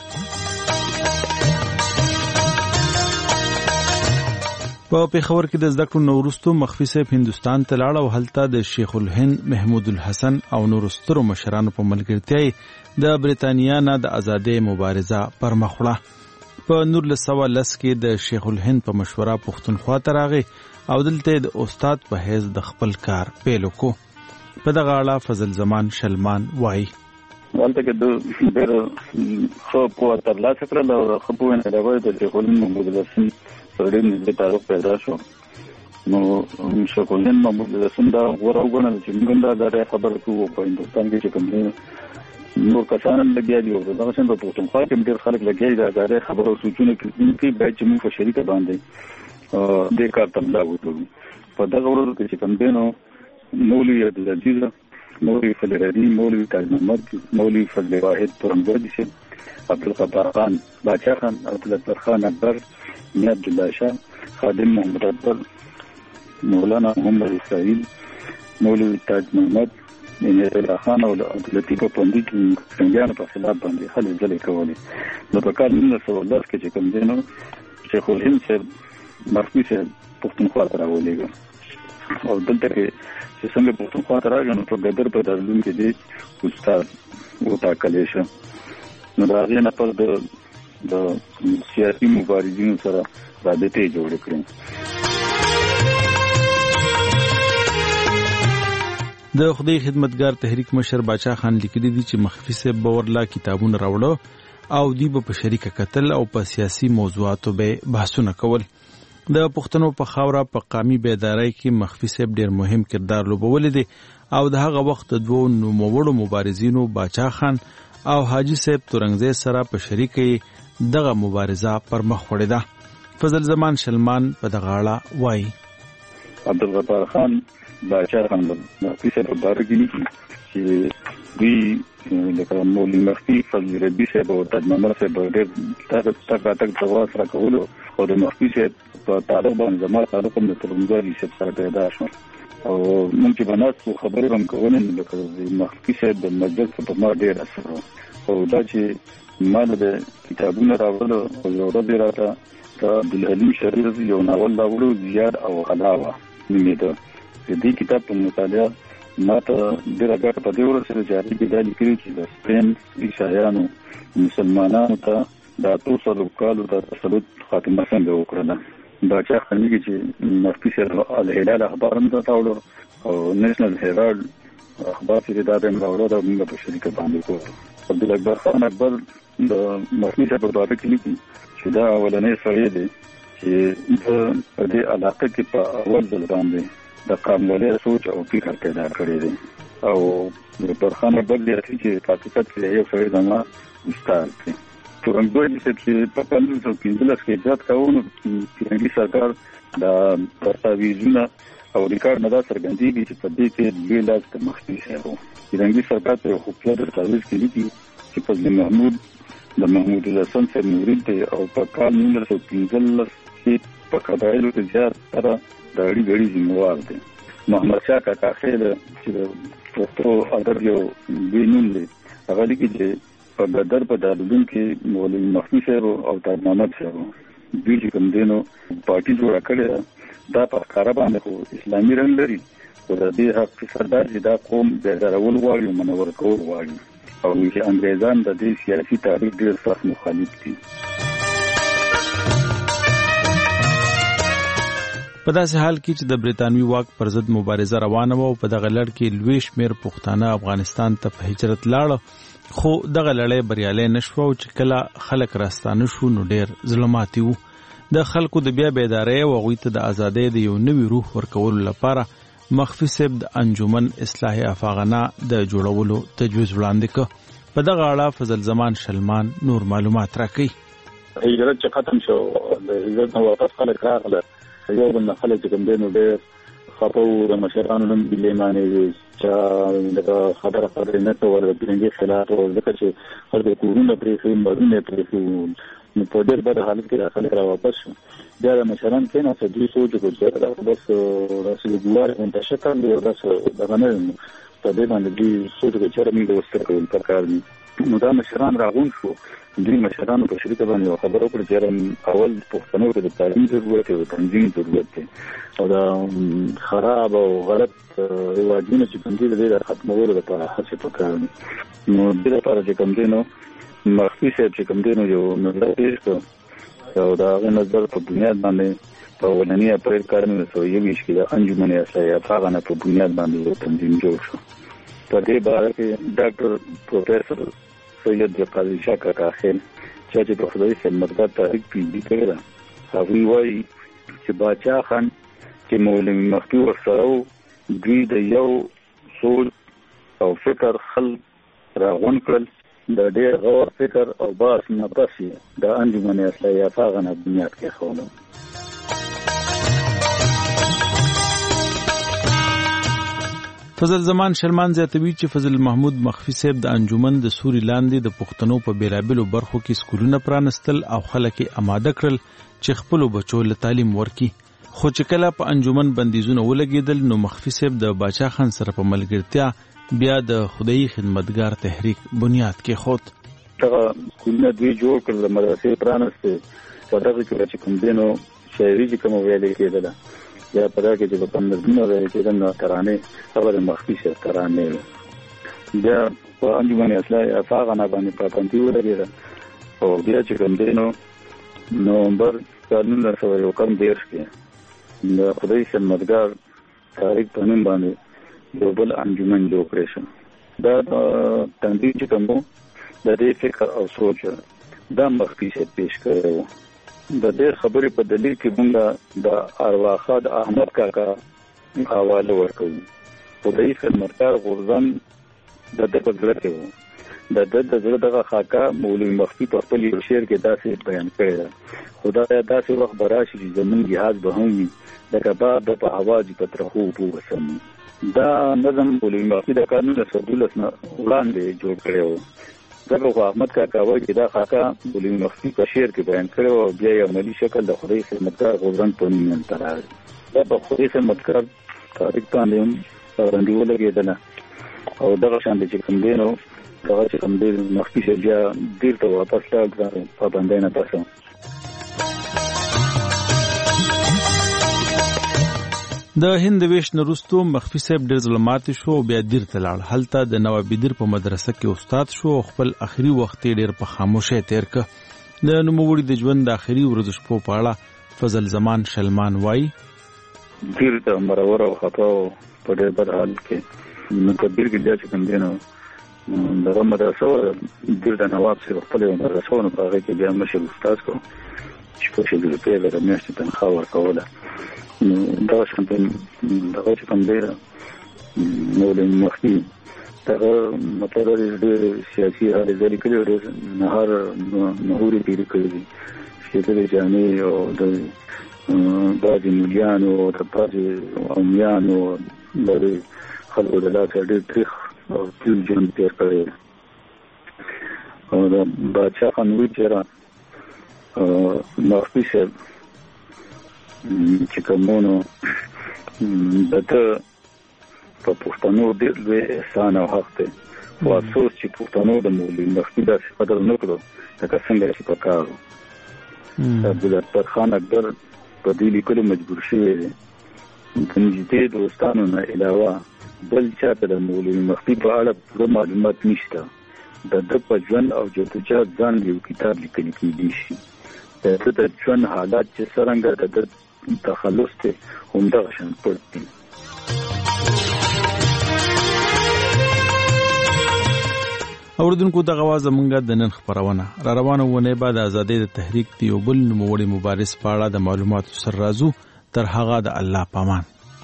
په پیښور کې د زده کړو نورستو مخفي صاحب هندستان ته لاړ او هلته د شیخ الهند محمود الحسن او نورستو مشرانو په ملګرتیا د بریتانیا نه د ازادۍ مبارزه پر مخ وړه په 1910 کې د شیخ الهند په مشوره پښتونخوا ته راغی او دلته د استاد په حیث د خپل کار پیل وکړ په دغه اړه فضل زمان شلمان وایي ولته کې د ډېر خو په ترلاسه کړل او خو په نه راوړل د شیخ الهند محمود الحسن سره د تعلق پیدا شو نو شیخ الهند محمود الحسن دا ورغونل چې موږ دا خبر کوو په هندستان کې چې کوم نور کسان لګیا دي او دا څنګه په پښتونخوا کې ډېر خلک لګیا دي دا خبرو سوچونه کوي باید چې موږ په شریکه باندې د کار تملا وکړو په دغه ورځ کې چې کوم دینو مولوی عبدالعزیز مولوی فضل رضی مولوی تاج محمد مولوی فضل واحد پرمګردي شه عبدالغفار خان باچا خان عبدالغفار خان اکبر میاں عبداللہ شاہ خادم محمد اکبر مولانا محمد اسماعیل مولوی تاج محمد عنایت الله خان او عبداللطیف پندی کې څنګه په خلاف باندې خلک ځلې کولې نو په کال 1910 کې چې کوم دینو شیخ الهند صاحب مخفي صاحب پښتونخوا ته راولېږه او دلته کې چې څنګه پښتونخوا ته راغی نو په ګدر په دارالعلوم کې دی استاد وټاکلی شه نو د هغې نه پس د سیاسي مبارزینو سره رابطې جوړې کړې د خدای خدمتګار تحریک مشر باچا خان لیکلي دي چې مخفي صاحب باورلا کتابونه راوړو او دی په شریکه قتل او په سیاسي موضوعاتو به بحثونه کول د پښتنو په خاوره په قومي بیدارۍ کې مخفي صاحب ډېر مهم کردار لوبولی دی او د هغه وخت د دوه نوموړو مبارزینو باچا خان او حاجی صاحب تورنګزی سره په شریکه دغه مبارزه پر مخ وړې ده فضل زمان شلمان په دغه اړه وایي عبدالغفار خان باچا خان مخفي صاحب بارګلی چې دوی لکه مولوی مخفي فضل ربی صاحب او تاج محمد صاحب ډېر تک تواس را کولو او د مخفي صاحب په تعلق باندې زما تعلق هم د تورنګزي صاحب سره پیدا شو او موږ چې بناستو خبرې هم کولې لکه مخفي صاحب د مجلس په ما ډېر اثر او دا چې مال د کتابونه راوړل او یو ورځ راته د عبدالحلیم شریف یو ناول راوړو زیاد او علاوه نومېده د دې کتاب په مطالعه ما ته ډېره ګټه په دې ورځ سره جاري کې دا لیکلي چې د سپین عیسایانو مسلمانانو ته د 200 کالو د تسلط خاتمه څنګه وکړله دا چا خلګي چې مفتی صاحب الهلال اخبار هم راوړو او نېشنل هیرالد اخبار چې دا هم راوړو دا موږ په شریکه باندې کوو عبدالاکبر خان اکبر د مخفي صاحب په باره کې لیکي چې دا اولنی سړی دی چې په دې علاقه کې په اول ځل باندې د قاملولۍ سوچ او فکر پیدا کړی دی او عبدالغفار خان اکبر لیکي چې په حقیقت کې یو سړی زما استاد دی تورنګزی صاحب چې په 1915 کې ایجاد کاوه نو پیرنګي سرکار د دستاویزونه او ریکارډ نه دا څرګندېږي چې په دې کې لوی لاس د مخفي صاحب و. رنګي سرکار ته خفیه د تعویض کې لیکي چې فضل محمود د محمود الحسن صاحب مرید دی او په کال 1915 کې په قبایلو کې زیات سره د اړې ګړې ذمہوار دی. محمد شاه کاکا خیل چې د پښتو ادب یو لوی نوم دی، هغه لیکي چې په بدر په دارالعلوم کې مولوي مخفي صاحب او تاج محمد صاحب دوی چې کوم دینو پارټي جوړه کړې دا په ښکاره باندې خو اسلامي رنګ لري، خو د دې حق سردار چې دا قوم بیدارول غواړي او منور کول غواړي او چې انګریزان د دې سیاسي تاریخ ډېر سخت مخالف دي. په داسې حال کې چې د برېټانوي واک پر ضد مبارزه روانه وه او په دغه لړ کې لوی شمېر پښتانه افغانستان ته په هجرت لاړه، خو دغه لړۍ بریالی نه شوه او چې کله خلک راستانه شو نو ډېر ظلماتي وو. د خلکو د بیا بیدارۍ او هغوی ته د ازادۍ د یو نوي روح ورکولو لپاره مخفي صاحب د انجمن اصلاح افاغنا د جوړولو تجویز وړاندې کړ. په دغه اړه فضل زمان شلمان نور معلومات راکوي. هجرت چې ختم شو د هجرت نه واپس خلک راغله، یو بل نه خلک چې کوم دی نو ډېر خفه وو، د مشرانو نوم ګیلې وي چې دغه خبره نه کوله د فرهنګي خلاف و، ځکه چې خلک کورونه پرېښي مالونه پرېښي وو، نو په ډېر بد حالت کې خلک را واپس شو. بیا د مشران کېناستل، دوی سوچ وکړ چې بس داسې ګوارې منتشه کړل او داسې دغه نه په دې باندې دوی سوچ وکړ چې موږ ورسره کول پکار دي. نو دا مشران راغونډ شو، دوی مشرانو په شریکه باندې یو خبره وکړه چې اول پښتنو ته د تعلیم ضرورت دی، د تنظیم ضرورت دی او دا خراب او غلط رواجونه چې کوم دي د دې ختمولو لپاره هڅې پکار دي. نو دې لپاره چې کوم دی نو مخفي صاحب چې کوم دی نو یو نظر پیش کړ او دا هغه نظر په بنیاد باندې په اولنی اپریل کال 1921 کې د انجمن اصلاح افاغنا په بنیاد باندې یو تنظیم جوړ شو. په دې باره کې ډاکټر پروفیسور سید قاضي شاه کاکا خیل چې په خدای خدمتګار تاریخ پیډي کړی دا هغوی وایي چې باچا خان چې مولوي مخفي ورسره دوی د یو سوچ او فکر خلک راغونډ کړل، د ډېر غور فکر او باس نه پس د انجمن اصلاح افاغنا بنیاد کېښودل. فضل زمان شلمان زیاتوي چې فضل محمود مخفي صاحب د انجمن د سوري لاندې د پښتنو په بیلابیلو برخو کې سکولونه پرانستل او خلک یې آماده کړل چې خپلو بچو له تعلیم ورکړي. خو چې کله په انجمن بندیزونه ولګېدل نو مخفي صاحب د باچا خان سره په ملګرتیا بیا د خدای خدمتګار تحریک بنیاد کېښود. دغه سکولونه دوی جوړ کړل، مدرسې پرانستې، په دغه کې چې کوم دی نو شاعري چې کوم ویلې کېدله یا په دغه کې چې په نظمونه ویلې کېدل نو ترانې هغه د مخفي صاحب ترانې وې. بیا په انجمن اصلاح افاغنا باندې پابندي ولګېده او بیا چې کوم دی نو نومبر 1921 کې د خدای خدمتګار تاریخ په نوم باندې یو بل انجمن جوړ کړی شو. دا تنظیم چې کوم د دې فکر او سوچ دا مخفي صاحب پیش کړی و. د دې خبرې په دلیل کې موږ د ارواښاد احمد کاکا حواله ورکوو. خدای خدمتګار غورځنګ د ده په زړه کې و. د ده د زړه دغه خاکه مولوي مخفي په خپل یو شعر کې داسې بیان کړی ده: خدایه داسې وخت به راشي چې زموږ جهاز به هم وي لکه باد د په هوا چې په ترخو اوبو وسمي. دا نظم مولوي مخفي د کال 1912 نه وړاندې جوړ کړی و. دغه خو احمد کاکا وایي چې دا خاکه مولوي مخفي په شعر کې بیان کړی و او بیا یې عملي شکل د خدای خدمتګار غورځنګ په نوم منځته راغی. دا په خدای خدمتګار تاریخ باندې هم پابندي ولګېدله او دغه شان چې کوم دی نو دغه چې کوم دی مخفي صاحب بیا دیر ته واپس لاړ پابندۍ نه پس. د هند ویش نه وروسته مخفي صاحب ډېر ظلماتي شو او بیا دیر ته لاړ. هلته د نوابي دیر په مدرسه کې استاد شو او خپل اخري وخت یې ډېر په خاموشۍ تېر کړ. د نوموړي د ژوند د اخري ورځو شپو په اړه فضل زمان شلمان وایي: دیر ته مرور او خفه او په ډېر بد حال کې نو کبیر کې بیا چې کوم دی نو دغه مدرسه دیر د نواب صاحب خپل یو مدرسه و نو په هغې کې بیا مشر استاد کو چې په 100 روپۍ د میاشتې تنخوا ورکوله. دغه شان دغه چې کوم دی مولوي مخفي دغه مطلب ډېر سیاسي هلې ځلې کړي او ډېر نهارې تېرې کړي دي، شېدلې جامې او د بعضې مولیانو د بعضې عامیانو لرې خلکو د لاسه ډېر تریخ او تیل ژوند تېر کړی او د بادشاه خان ویچره مخفي صاحب چې کومونو د ده په پښتنو ډېر لوی احسان او حق دی خو افسوس چې پښتنو د مولوي مخفي داسې قدر نه کړو لکه څنګه چې پکار و عبدالستار خان اکبر په دې لیکلو مجبور شوی دی د نږدې دوستانو نه علاوه بل چاته د مولوي مخفي په اړه پوره معلومات نشته د ده په ژوند او جدوجهد ځان یو کتاب لیکل کېدی شي د ده د ژوند حالات چې څرنګه د ده تخلص دی همدغه شان پټ دي. اوردونکو دغه आवाज زمونږه د نن خبرونه را روانه ونه بعد ازادۍ د تحریک دی او بل نوموړي مبارز په اړه د معلوماتو سر راځو تر هغه د الله پامان.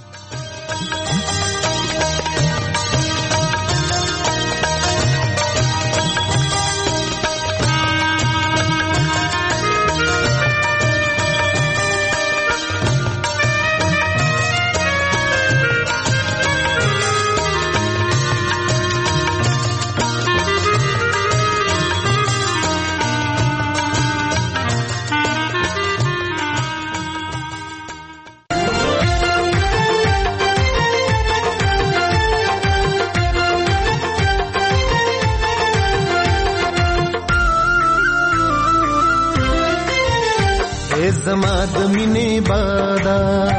زما د مینې بادا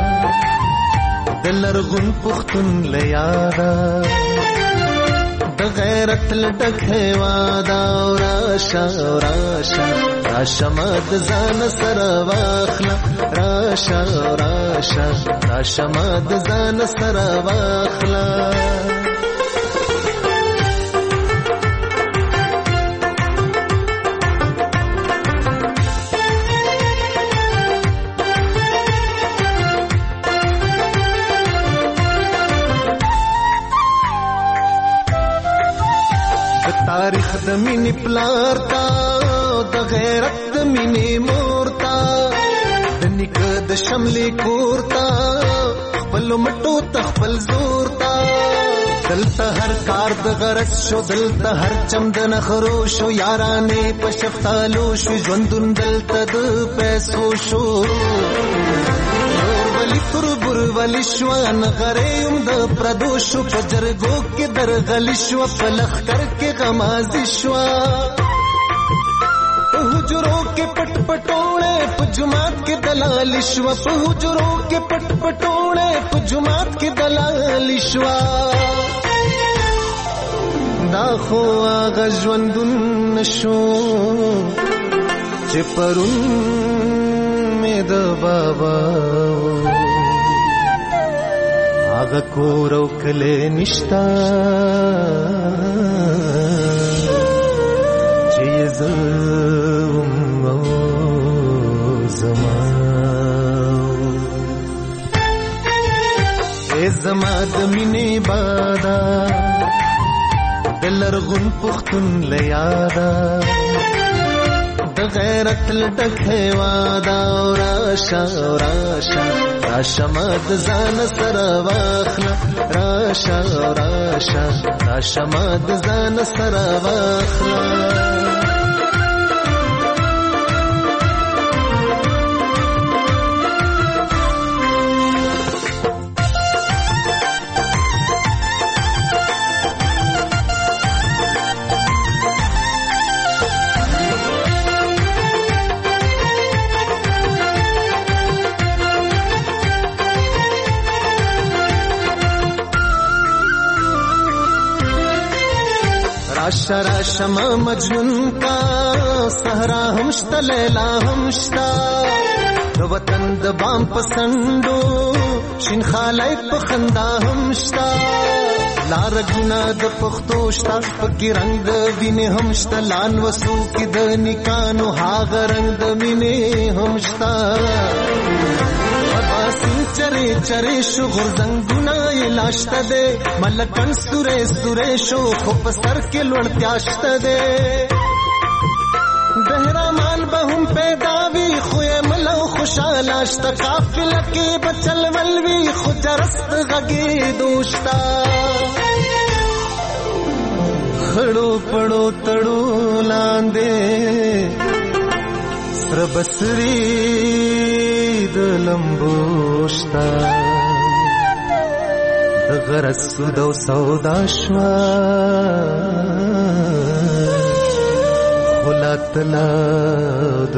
د لرغون پښتون لیادا د غیرت لټک هوادا راشه راشه راشه ما د ځان سره واخله راشه راشه راشه ما د ځان سره واخله تاریخ د مینې پلار تا د غیرت د مینې مور تا د نیکه د شملې کور تا خپل مټو ته خپل زور تا دلته هر کار د غرض شو دلته هر چم د نخرو شو یارانې په شفتالو شو ژوندون دلته د پیسو شو ولی تربر ولی شوان غریم د پردوشو په جرګو کې درغلی شو په لخر کې غمازي شو په حجرو کې پټ پټوړې په جماعت کې دلال شو په حجرو کې پټ پټوړې په جماعت کې دلال شو دا خو هغه ژوندون نشو چې پرون مې د بابا هغه کور او کله نشتا چې زما زما د مینې بادا د لرغون پښتون لیادا د غیرت لټک هوادا راشه راشه راشه ما د ځان سره واخله راشه راشه راشه ما د ځان سره واخله राशा राशा मजनून का सहरा हमश्ता लैला हमश्ता वतन दबाम पसंदो शिन खालाई पखंदा हमश्ता लार गुना द पख्तोश्ता पकी रंग द विने हमश्ता लान वसू की द निकानो हाग रंग द मिने हमश्ता चरे चरे शो गुरजंगुना लाश्ता दे मलकन सुरे सुरे शो खुप सर के लुड़त्याश्ता दे द زهرامان به هم پیدا وی خو ملو خوشاله شت قافله کې بچل ولوي خو جرست غږی دوستا خړو پړو تړو لاندې سر بسری د لمبوشتا د غرس دو سودا شوا خلاتنا د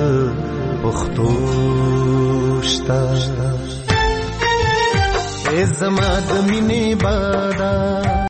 پختوشتا ای زما د مینې بادا